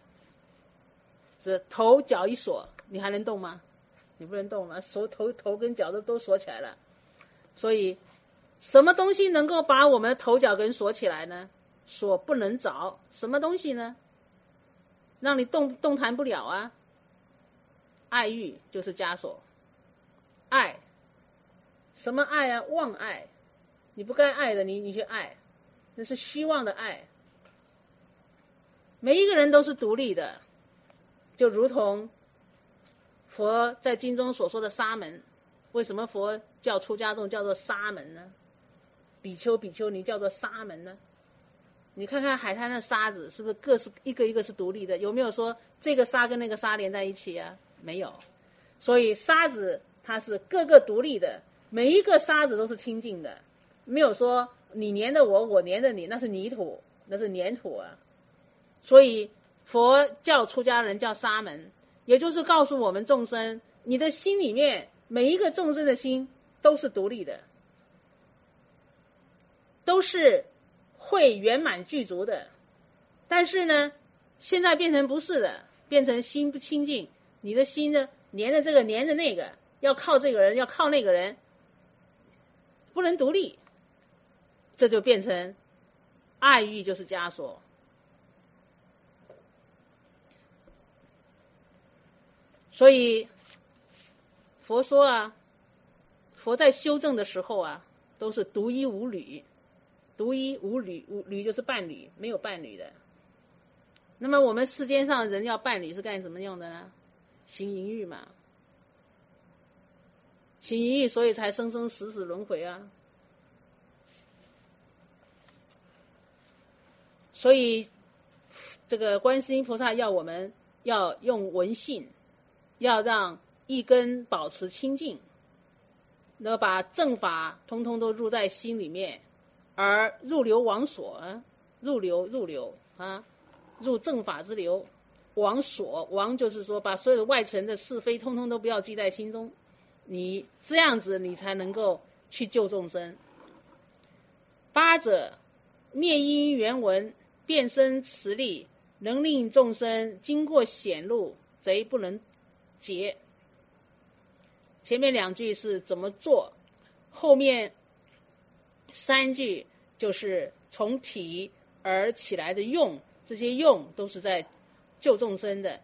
是头脚一锁，你还能动吗？你不能动吗？头跟脚都锁起来了。所以什么东西能够把我们的头脚跟锁起来呢？锁不能着。什么东西呢？让你动弹不了啊。爱欲就是枷锁。爱什么爱啊？妄爱，你不该爱的你去爱，那是虚妄的爱。每一个人都是独立的，就如同佛在经中所说的沙门。为什么佛叫出家众叫做沙门呢？比丘比丘尼叫做沙门呢？你看看海滩的沙子是不是一个一个是独立的？有没有说这个沙跟那个沙连在一起啊？没有。所以沙子它是各个独立的，每一个沙子都是清净的，没有说你粘的我粘的你，那是泥土，那是粘土啊。所以佛教出家人叫沙门，也就是告诉我们众生，你的心里面每一个众生的心都是独立的，都是会圆满具足的。但是呢，现在变成不是的，变成心不清净，你的心呢粘着这个粘着那个，要靠这个人要靠那个人，不能独立，这就变成爱欲就是枷锁。所以佛说啊，佛在修正的时候啊，都是独一无侣，独一无侣，侣就是伴侣，没有伴侣的。那么我们世间上人要伴侣是干什么用的呢？行淫欲嘛，行淫欲，所以才生生死死轮回啊。所以这个观世音菩萨要我们要用闻性，要让一根保持清净，然后把正法通通都入在心里面，而入流往所，入流啊，入正法之流，往所，往就是说把所有的外层的是非通通都不要记在心中，你这样子你才能够去救众生。八者灭因缘闻，变身持力，能令众生经过险路，贼不能劫。前面两句是怎么做，后面三句就是从体而起来的用，这些用都是在救众生的。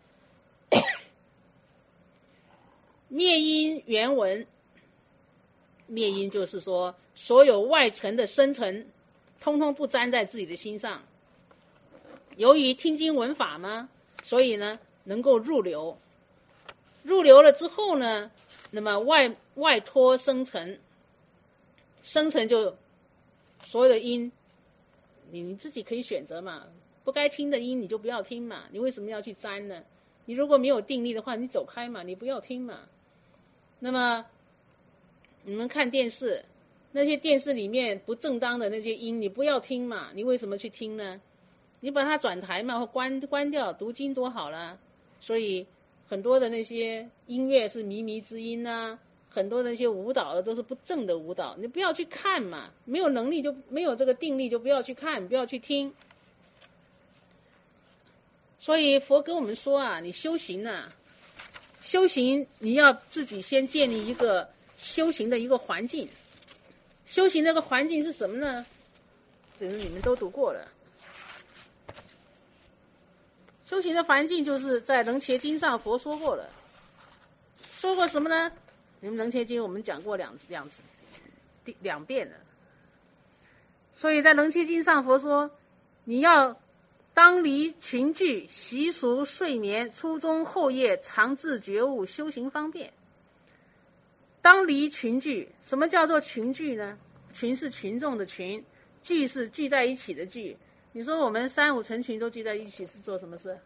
灭因缘闻，灭因就是说所有外层的深层通通不沾在自己的心上，由于听经闻法嘛，所以呢能够入流，入流了之后呢，那么外脱生成，生成就所有的因你自己可以选择嘛，不该听的因你就不要听嘛，你为什么要去沾呢？你如果没有定力的话，你走开嘛，你不要听嘛。那么你们看电视，那些电视里面不正当的那些音你不要听嘛，你为什么去听呢？你把它转台嘛，或关掉，读经多好了。所以很多的那些音乐是靡靡之音啊，很多的那些舞蹈的都是不正的舞蹈，你不要去看嘛，没有能力就没有这个定力就不要去看，不要去听。所以佛跟我们说啊，你修行啊，修行你要自己先建立一个修行的一个环境。修行那个环境是什么呢？这是你们都读过了。修行的环境就是在楞伽经上佛说过了，说过什么呢？你们楞伽经我们讲过两遍了。所以在楞伽经上佛说，你要当离群聚，习俗睡眠，初中后夜，常自觉悟，修行方便。当离群聚，什么叫做群聚呢？群是群众的群，聚是聚在一起的聚。你说我们3、5成群都聚在一起是做什么事？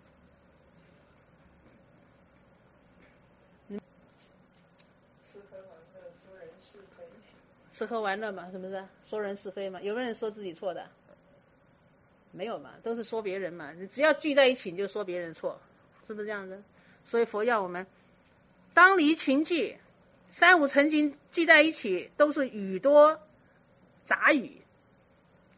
吃喝玩乐嘛，是不是？说人是非嘛，有没有人说自己错的？没有嘛，都是说别人嘛。你只要聚在一起，你就说别人错，是不是这样子？所以佛要我们当离群聚，3、5成群聚在一起，都是语多杂语。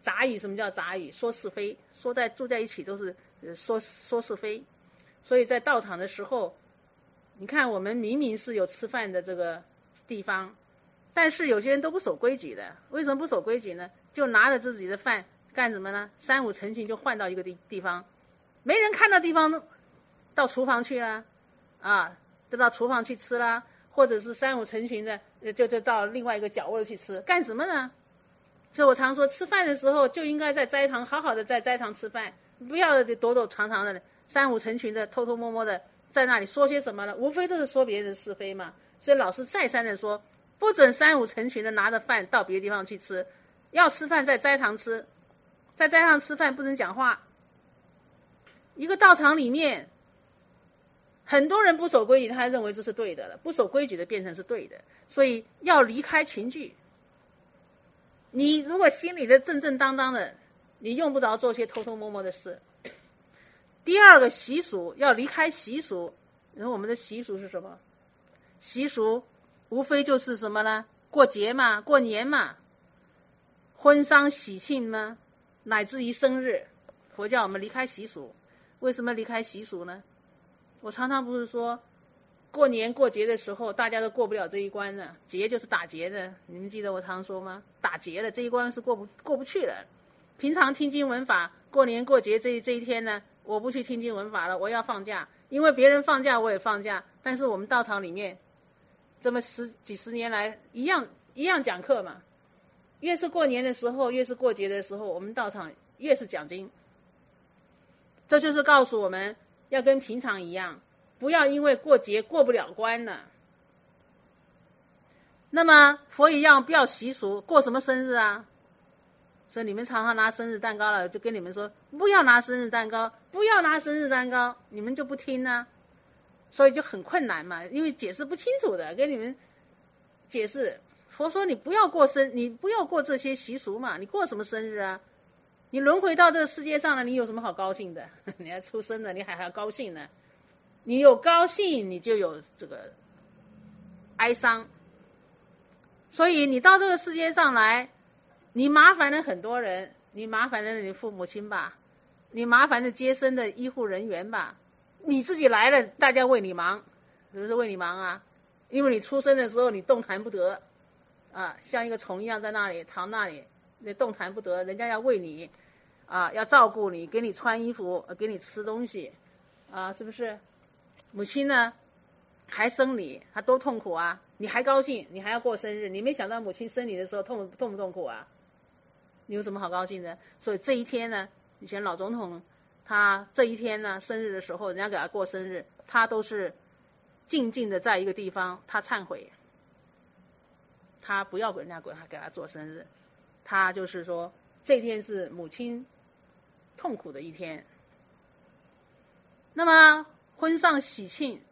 杂语，什么叫杂语？说是非，住在一起都是说是非。所以在道场的时候，你看我们明明是有吃饭的这个地方，但是有些人都不守规矩的。为什么不守规矩呢？就拿着自己的饭干什么呢？三五成群就换到一个地方，没人看到地方，到厨房去了啊，就到厨房去吃啦，或者是三五成群的就到另外一个角落去吃，干什么呢？所以我常说，吃饭的时候就应该在斋堂好好的在斋堂吃饭，不要躲躲藏藏的，三五成群的偷偷摸摸的在那里说些什么呢？无非都是说别人的是非嘛。所以老师再三的说，不准三五成群的拿着饭到别的地方去吃，要吃饭在斋堂吃，在斋堂吃饭不能讲话。一个道场里面，很多人不守规矩，他认为这是对的了，不守规矩的变成是对的，所以要离开群聚。你如果心里的正正当当的，你用不着做些偷偷摸摸的事。第二个习俗，要离开习俗。然后我们的习俗是什么？习俗无非就是什么呢？过节嘛，过年嘛，婚丧喜庆嘛，乃至于生日。佛教我们离开习俗。为什么离开习俗呢？我常常不是说过年过节的时候大家都过不了这一关呢，节就是打劫的，你们记得我常说吗？打劫了这一关是过不去了。平常听经闻法，过年过节这一天呢，我不去听经闻法了，我要放假，因为别人放假我也放假。但是我们道场里面这么几十年来一样讲课嘛，越是过年的时候，越是过节的时候，我们道场越是讲经。这就是告诉我们要跟平常一样，不要因为过节过不了关了。那么佛一样不要习俗，过什么生日啊？所以你们常常拿生日蛋糕了，就跟你们说不要拿生日蛋糕，不要拿生日蛋糕，你们就不听啊，所以就很困难嘛，因为解释不清楚的，跟你们解释。佛说你不要过这些习俗嘛，你过什么生日啊？你轮回到这个世界上了，你有什么好高兴的？你还出生了，你还要高兴呢？你有高兴，你就有这个哀伤。所以你到这个世界上来，你麻烦了很多人，你麻烦了你父母亲吧，你麻烦了接生的医护人员吧，你自己来了，大家为你忙，是不是为你忙啊？因为你出生的时候你动弹不得啊，像一个虫一样在那里藏那里，你动弹不得，人家要喂你啊，要照顾你，给你穿衣服，给你吃东西啊，是不是？母亲呢还生你，她多痛苦啊，你还高兴，你还要过生日，你没想到母亲生你的时候痛不痛苦啊？你有什么好高兴的？所以这一天呢，以前老总统他这一天呢生日的时候，人家给他过生日，他都是静静的在一个地方，他忏悔，他不要人家给他做生日，他就是说这一天是母亲痛苦的一天。那么婚丧喜庆，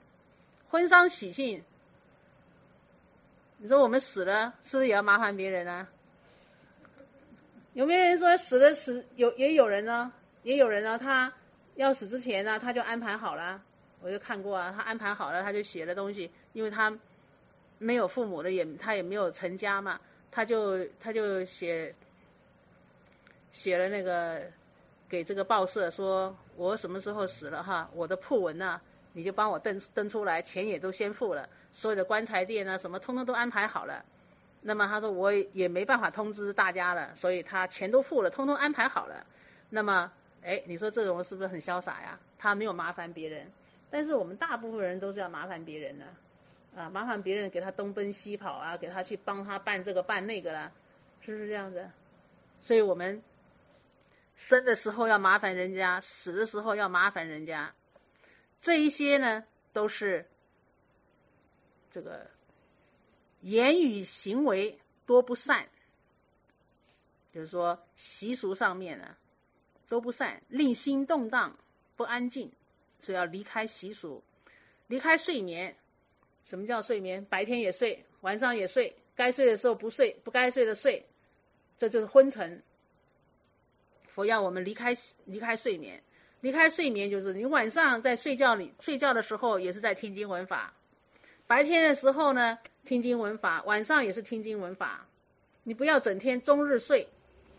你说我们死了是不是也要麻烦别人啊？有没有人说死也有人呢？也有人呢，他要死之前呢，他就安排好了，我就看过啊，他安排好了，他就写了东西，因为他没有父母的，他也没有成家嘛，他就写了那个给这个报社说，我什么时候死了哈，我的讣文啊，你就帮我登出来，钱也都先付了，所有的棺材店啊什么通通都安排好了。那么他说我也没办法通知大家了，所以他钱都付了，通通安排好了。那么你说这种是不是很潇洒呀？他没有麻烦别人，但是我们大部分人都是要麻烦别人的啊，麻烦别人给他东奔西跑啊，给他去帮他办这个办那个啦，是不是这样子？所以我们生的时候要麻烦人家，死的时候要麻烦人家，这一些呢都是这个言语行为多不善，就是说习俗上面呢都不善，令心动荡不安静，所以要离开习俗，离开睡眠。什么叫睡眠？白天也睡，晚上也睡，该睡的时候不睡，不该睡的睡，这就是昏沉。佛要我们离开睡眠，离开睡眠就是你晚上在睡觉的时候也是在听经闻法，白天的时候呢听经闻法，晚上也是听经闻法。你不要整天终日睡，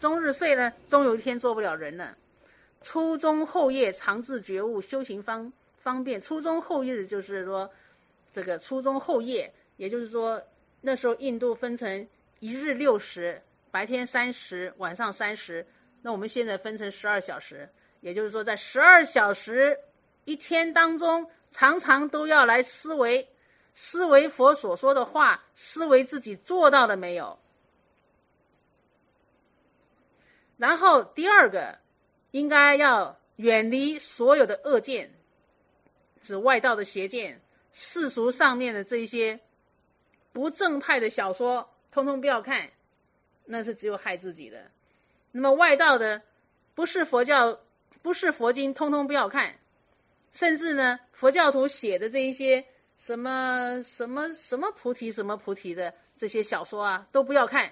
终日睡呢，终有一天做不了人了。初中后夜常自觉悟，修行方便。初中后日就是说这个初中后夜，也就是说那时候印度分成一日60，白天30，晚上30，那我们现在分成12小时，也就是说在12小时一天当中，常常都要来思维佛所说的话，思维自己做到了没有。然后第二个，应该要远离所有的恶见，指外道的邪见，世俗上面的这些不正派的小说通通不要看，那是只有害自己的。那么外道的不是佛教，不是佛经，通通不要看。甚至呢，佛教徒写的这一些什么菩提什么菩提的这些小说啊，都不要看。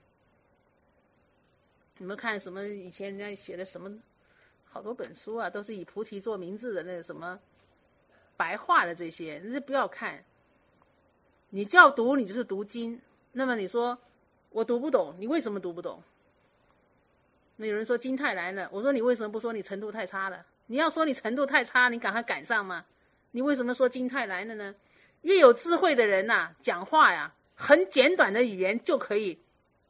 你们看什么以前人家写的什么好多本书啊，都是以菩提做名字的那什么白话的这些，你不要看。你叫读，你就是读经。那么你说我读不懂，你为什么读不懂？那有人说经太难了，我说你为什么不说你程度太差了？你要说你程度太差，你赶快赶上吗？你为什么说经太难了呢？越有智慧的人啊，讲话呀，很简短的语言就可以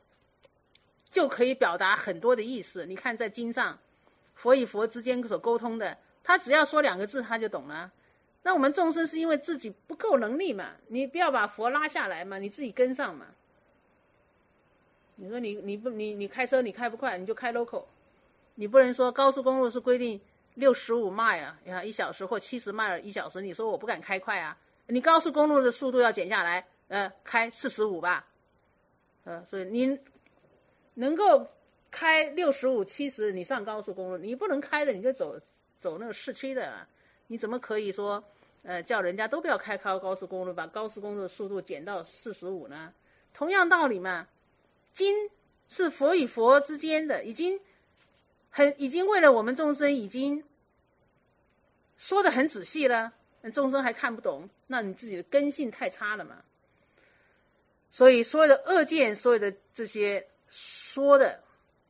表达很多的意思。你看在经上，佛与佛之间所沟通的，他只要说2个字他就懂了。那我们众生是因为自己不够能力嘛，你不要把佛拉下来嘛，你自己跟上嘛。你说你开车你开不快，你就开 local， 你不能说高速公路是规定65 mile 啊1小时或70 mile 1小时，你说我不敢开快啊，你高速公路的速度要减下来，开45吧，所以你能够开65、70，你上高速公路，你不能开的你就走那个市区的，你怎么可以说叫人家都不要开高速公路，把高速公路的速度减到45呢？同样道理嘛，经是佛与佛之间的，已经为了我们众生已经说得很仔细了，众生还看不懂，那你自己的根性太差了嘛。所以所有的恶见，所有的这些说的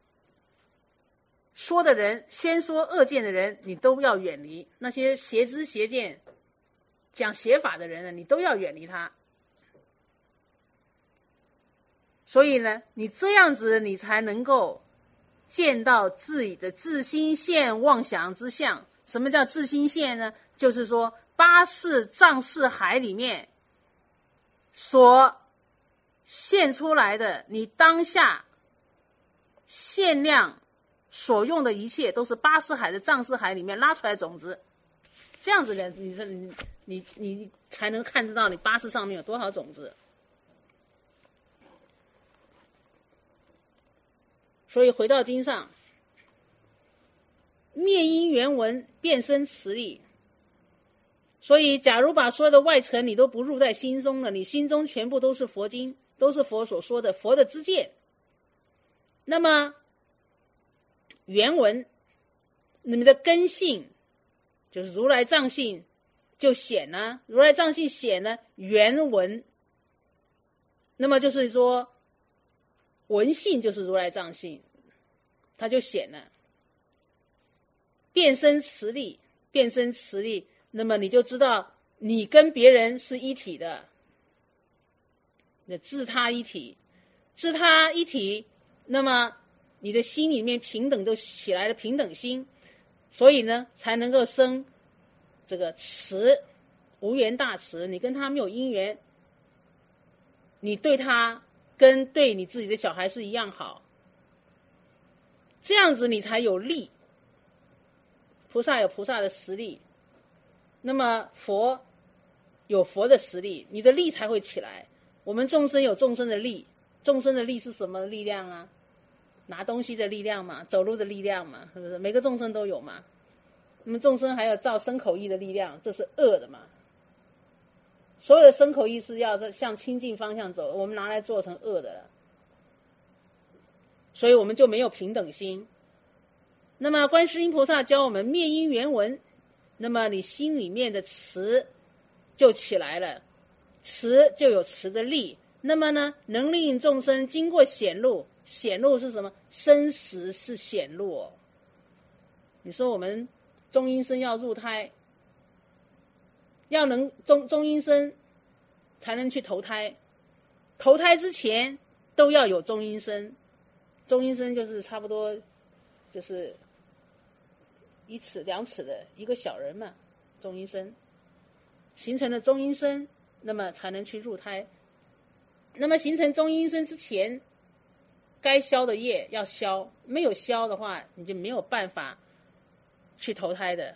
人，先说恶见的人，你都要远离。那些邪知邪见讲邪法的人呢，你都要远离他。所以呢，你这样子你才能够见到自己的自心现妄想之相。什么叫自心现呢？就是说八识障识海里面所现出来的，你当下限量所用的一切，都是八识海的障识海里面拉出来的种子。这样子的，你才能看得到你八识上面有多少种子。所以回到经上，灭因缘闻，变生慈力。所以假如把所有的外层你都不入在心中了，你心中全部都是佛经，都是佛所说的佛的知见，那么缘闻，你们的根性就是如来藏性就显了，如来藏性显了缘闻，那么就是说闻性就是如来藏性，它就显了。变生慈力，变生慈力，那么你就知道你跟别人是一体的，自他一体，自他一体，那么你的心里面平等就起来了，平等心，所以呢才能够生这个慈，无缘大慈。你跟他没有因缘，你对他跟对你自己的小孩是一样好，这样子你才有力。菩萨有菩萨的实力，那么佛有佛的实力，你的力才会起来。我们众生有众生的力，众生的力是什么力量啊？拿东西的力量嘛，走路的力量嘛，是不是？每个众生都有嘛。那么众生还有造身口意的力量，这是恶的嘛。所有的身口意是要向清净方向走，我们拿来做成恶的了，所以我们就没有平等心。那么观世音菩萨教我们灭因缘闻，那么你心里面的慈就起来了，慈就有慈的力，那么呢能令众生经过显露显露是什么？生死是显露哦。你说我们中阴身要入胎，要能中阴身才能去投胎，投胎之前都要有中阴身，中阴身就是差不多就是1尺2尺的一个小人嘛，中阴身形成了中阴身，那么才能去入胎。那么形成中阴身之前，该消的业要消，没有消的话，你就没有办法去投胎的。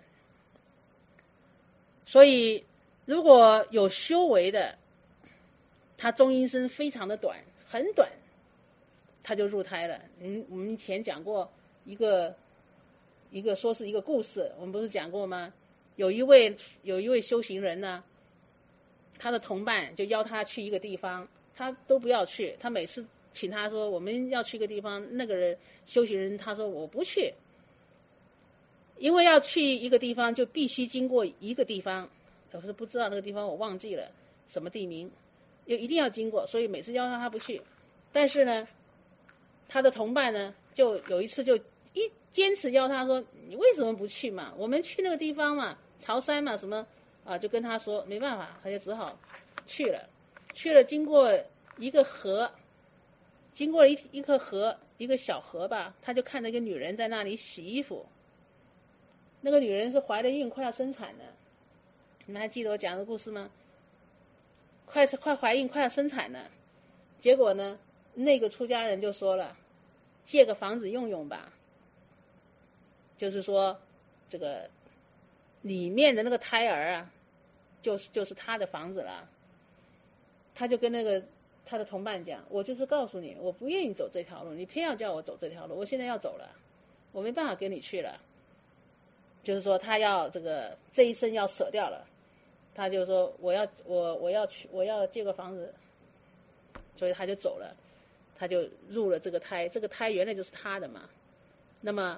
所以如果有修为的，他中阴身非常的短，很短，他就入胎了。我们以前讲过一个说是一个故事，我们不是讲过吗？有一位修行人呢，他的同伴就邀他去一个地方，他都不要去，他每次请他说我们要去一个地方，那个人修行人他说我不去，因为要去一个地方就必须经过一个地方，我是不知道那个地方，我忘记了什么地名，又一定要经过，所以每次邀他不去。但是呢，他的同伴呢，就有一次就坚持邀他说你为什么不去嘛，我们去那个地方嘛，潮山嘛什么啊，就跟他说没办法，他就只好去了。经过一个河，经过一个河，一个小河吧，他就看到一个女人在那里洗衣服。那个女人是怀了孕，快要生产了。你们还记得我讲的故事吗？快怀孕，快要生产了。结果呢，那个出家人就说了，借个房子用用吧。就是说，这个里面的那个胎儿啊，就是他的房子了。他就跟那个他的同伴讲，我就是告诉你，我不愿意走这条路，你偏要叫我走这条路，我现在要走了，我没办法跟你去了。就是说他要这一生要舍掉了，他就说我要去，我要借个房子，所以他就走了，他就入了这个胎，这个胎原来就是他的嘛。那么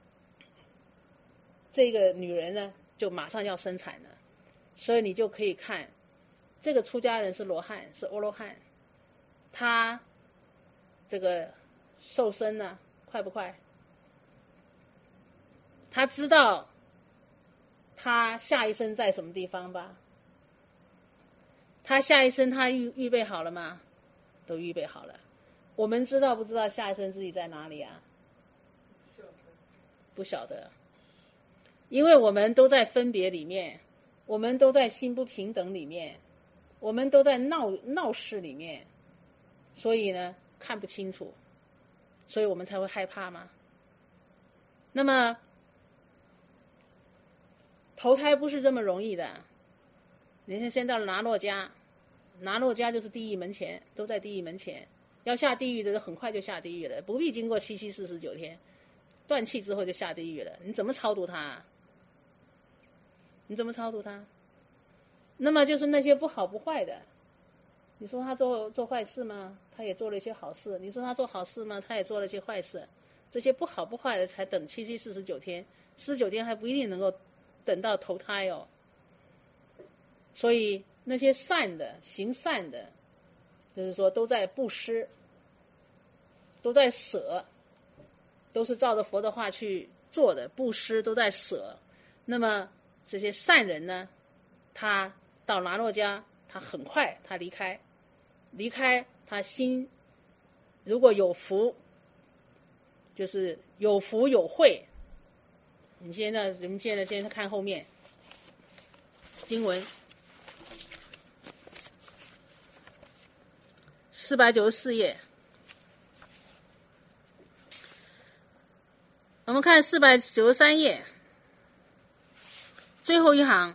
这个女人呢，就马上要生产了，所以你就可以看，这个出家人是罗汉，是阿罗汉，他这个受生呢，快不快？他知道他下一生在什么地方吧？他下一生他预备好了吗？都预备好了。我们知道不知道下一生自己在哪里啊？不晓得，因为我们都在分别里面，我们都在心不平等里面，我们都在闹事里面，所以呢看不清楚，所以我们才会害怕嘛。那么投胎不是这么容易的。你看现在到了拿洛迦，拿洛迦就是地狱门前，都在地狱门前，要下地狱的很快就下地狱了，不必经过749天，断气之后就下地狱了。你怎么超度他？你怎么超度他？那么就是那些不好不坏的，你说他做坏事吗？他也做了一些好事。你说他做好事吗？他也做了一些坏事。这些不好不坏的才等749天，49天还不一定能够等到投胎哦。所以那些善的行善的，就是说都在布施，都在舍，都是照着佛的话去做的，布施都在舍。那么这些善人呢，他到拿洛迦，他很快他离开他心，如果有福，就是有福有慧。我们现在看后面经文494页，我们看493页最后一行，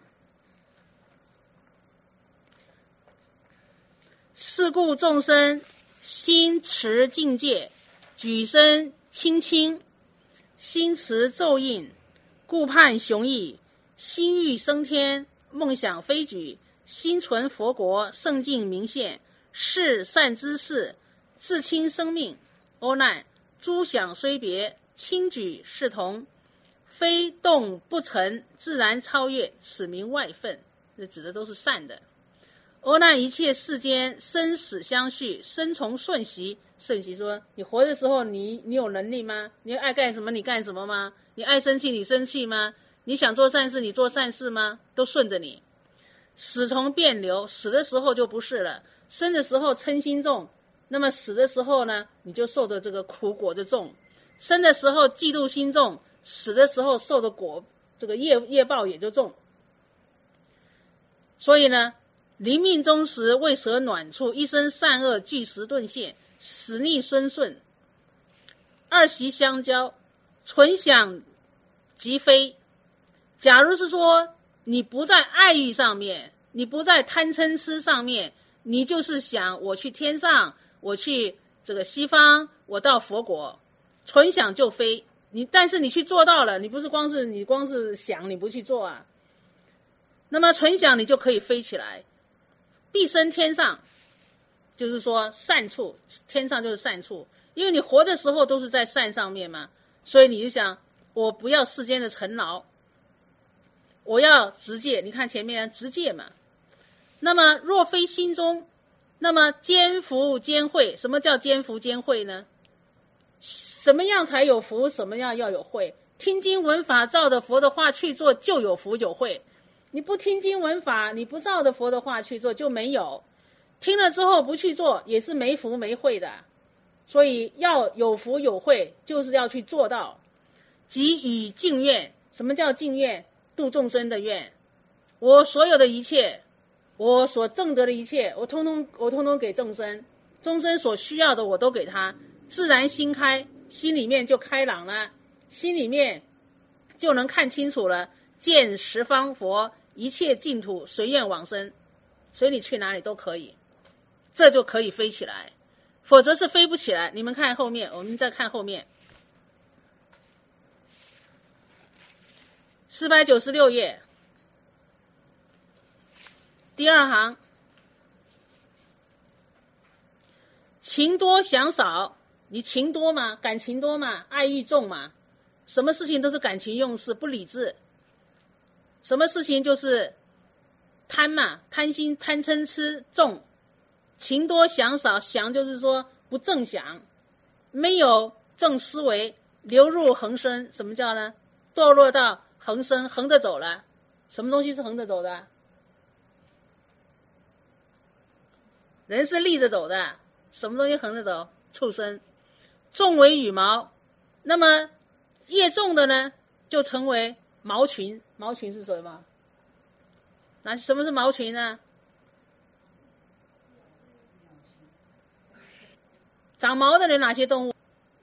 是故众生心持境界，举身轻轻，心持咒印，顾盼雄毅，心欲升天，梦想飞举，心存佛国，圣境明现，是善知识，自轻生命。阿难，诸想虽别，轻举是同，非动不成，自然超越，此名外分。这指的都是善的。 欧那一切世间生死相续，生从瞬息。瞬息说，你活的时候你有能力吗？你爱干什么你干什么吗？你爱生气你生气吗？你想做善事你做善事吗？都顺着你。死从变流，死的时候就不是了。生的时候嗔心重，那么死的时候呢，你就受的这个苦果的重。生的时候嫉妒心重，死的时候受的果这个业报也就重。所以呢，临命终时为舍暖处，一生善恶俱时顿现，死逆孙顺，二习相交，存想即非。假如是说你不在爱欲上面，你不在贪嗔痴上面，你就是想我去天上，我去这个西方，我到佛国，存想就飞。但是你去做到了，你不是光是想，你不去做啊。那么存想你就可以飞起来，必生天上，就是说善处，天上就是善处，因为你活的时候都是在善上面嘛，所以你就想我不要世间的尘劳，我要直戒。你看前面直戒嘛。那么若非心中，那么兼福兼慧。什么叫兼福兼慧呢？什么样才有福，什么样要有慧。听经闻法照着佛的话去做，就有福有慧。你不听经闻法，你不照着佛的话去做，就没有。听了之后不去做，也是没福没慧的。所以要有福有慧，就是要去做到。即与净愿。什么叫净愿？度众生的愿。我所有的一切，我所挣得的一切，我通通给众生，众生所需要的我都给他。自然心开，心里面就开朗了，心里面就能看清楚了，见十方佛，一切净土，随愿往生，随你去哪里都可以，这就可以飞起来，否则是飞不起来。你们看后面，我们再看后面496页第二行，情多想少。你情多嘛，感情多嘛，爱欲重嘛，什么事情都是感情用事，不理智。什么事情就是贪嘛，贪心贪嗔痴重。情多想少，想就是说不正想，没有正思维，流入恒生。什么叫呢？堕落到恒生，横着走了。什么东西是横着走的？人是立着走的。什么东西横着走？畜生。重为羽毛，那么业重的呢，就成为毛群。毛群是什么？什么是毛群呢？长毛的有哪些动物？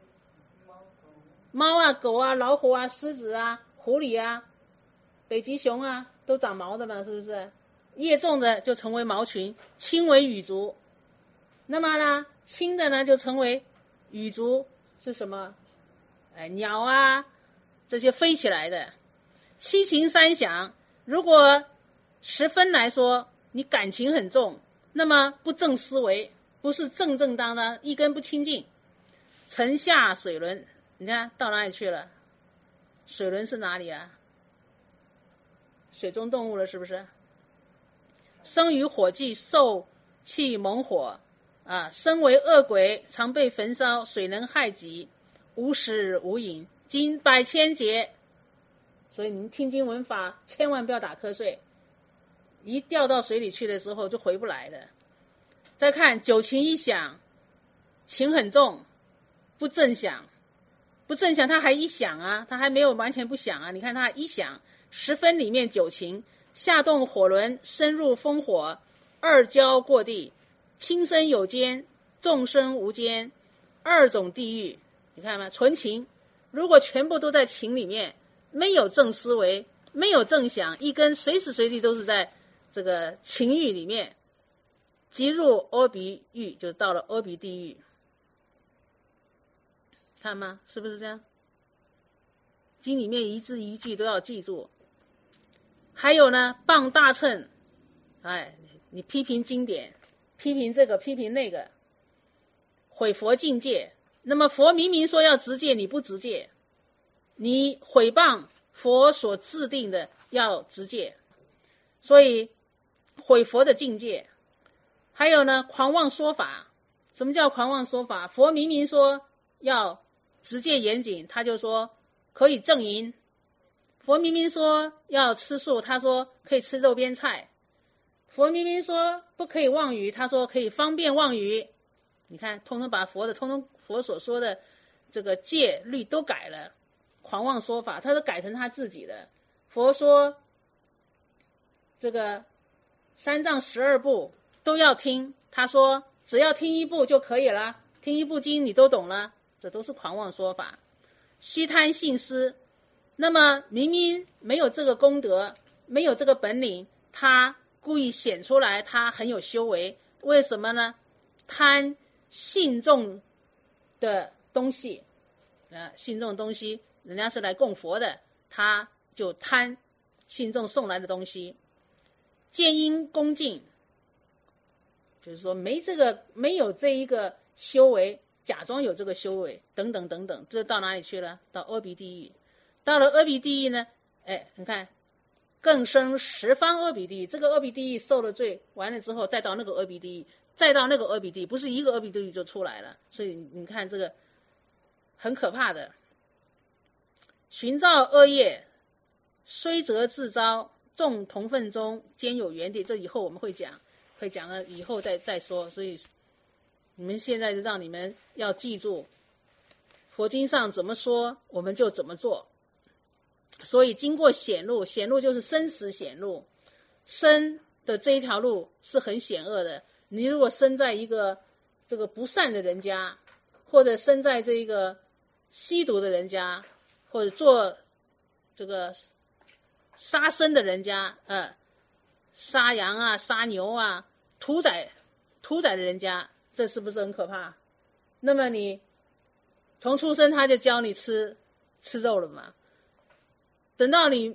猫啊、狗啊、老虎啊、狮子啊、狐狸啊、北极熊啊，都长毛的嘛，是不是？业重的就成为毛群，轻为羽族。那么呢，轻的呢就成为羽族，是什么？鸟啊，这些飞起来的。七情三想，如果10分来说，你感情很重，那么不正思维，不是正正当当，一根不清净。沉下水轮，你看到哪里去了？水轮是哪里啊？水中动物了，是不是？生于火际，受气猛火身为恶鬼，常被焚烧，水能害己，无食无饮，经百千劫。所以你们听经闻法，千万不要打瞌睡，一掉到水里去的时候就回不来的。再看九情一想，情很重，不正想，不正想，他还一想啊，他还没有完全不想啊。你看他一想，10分里面九情，下动火轮，深入烽火，二交过地，轻生有间，众生无间，2种地狱。你看吗？纯情，如果全部都在情里面，没有正思维，没有正想，一根随时随地都是在这个情欲里面，即入阿鼻狱，就到了阿鼻地狱。看吗？是不是这样？经里面一字一句都要记住。还有呢，谤大乘，你批评经典，批评这个批评那个，毁佛境界。那么佛明明说要直戒，你不直戒，你毁谤佛所制定的要直戒，所以毁佛的境界。 还有呢，狂妄说法。什么叫狂妄说法？佛明明说要直戒严谨，他就说可以正淫。佛明明说要吃素，他说可以吃肉边菜。佛明明说不可以妄语，他说可以方便妄语。你看，通通把佛所说的这个戒律都改了，狂妄说法，他都改成他自己的。佛说这个三藏12部都要听，他说只要听一部就可以了，听一部经你都懂了，这都是狂妄说法。虚贪信施，那么明明没有这个功德，没有这个本领，他故意显出来他很有修为，为什么呢？贪信众的东西，信众的东西人家是来供佛的，他就贪信众送来的东西。见因恭敬，就是说没有这一个修为，假装有这个修为，等等等等，这到哪里去了？到阿鼻地狱。到了阿鼻地狱呢，你看更生十方阿鼻地狱，这个阿鼻地狱受了罪完了之后，再到那个阿鼻地狱，再到那个阿鼻地狱，不是一个阿鼻地狱就出来了，所以你看这个很可怕的。寻造恶业，虽则自招，众同分中兼有缘地，这以后我们会讲了，以后再说。所以你们现在就让你们要记住，佛经上怎么说我们就怎么做。所以经过显露，显露就是生死显露，生的这一条路是很险恶的。你如果生在一个这个不善的人家，或者生在这一个吸毒的人家，或者做这个杀生的人家，杀羊啊杀牛啊，屠宰的人家，这是不是很可怕？那么你从出生他就教你吃肉了嘛，等到你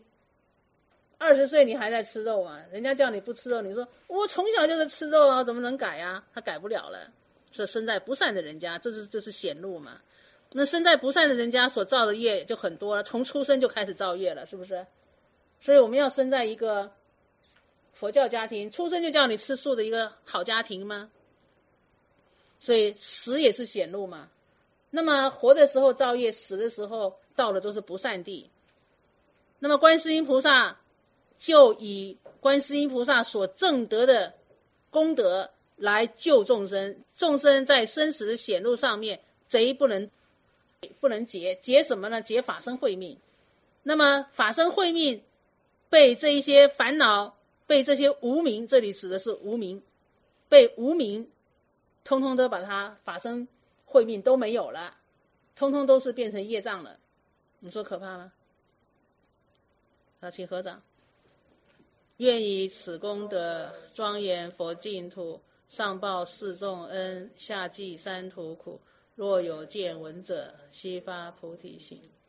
20岁你还在吃肉啊，人家叫你不吃肉，你说我从小就是吃肉啊，怎么能改啊？他改不了了。所以生在不善的人家，这是显露嘛。那生在不善的人家所造的业就很多了，从出生就开始造业了，是不是？所以我们要生在一个佛教家庭，出生就叫你吃素的一个好家庭吗？所以死也是显露嘛。那么活的时候造业，死的时候到了都是不善地。那么观世音菩萨就以观世音菩萨所证得的功德来救众生，众生在生死的显露上面，贼不能劫什么呢？劫法身慧命。那么法身慧命被这一些烦恼，被这些无明，这里指的是无明，被无明通通都把它法身慧命都没有了，通通都是变成业障了。你说可怕吗？好，请合掌。愿以此功德庄严佛净土，上报四重恩，下济三途苦。若有见闻者，悉发菩提心。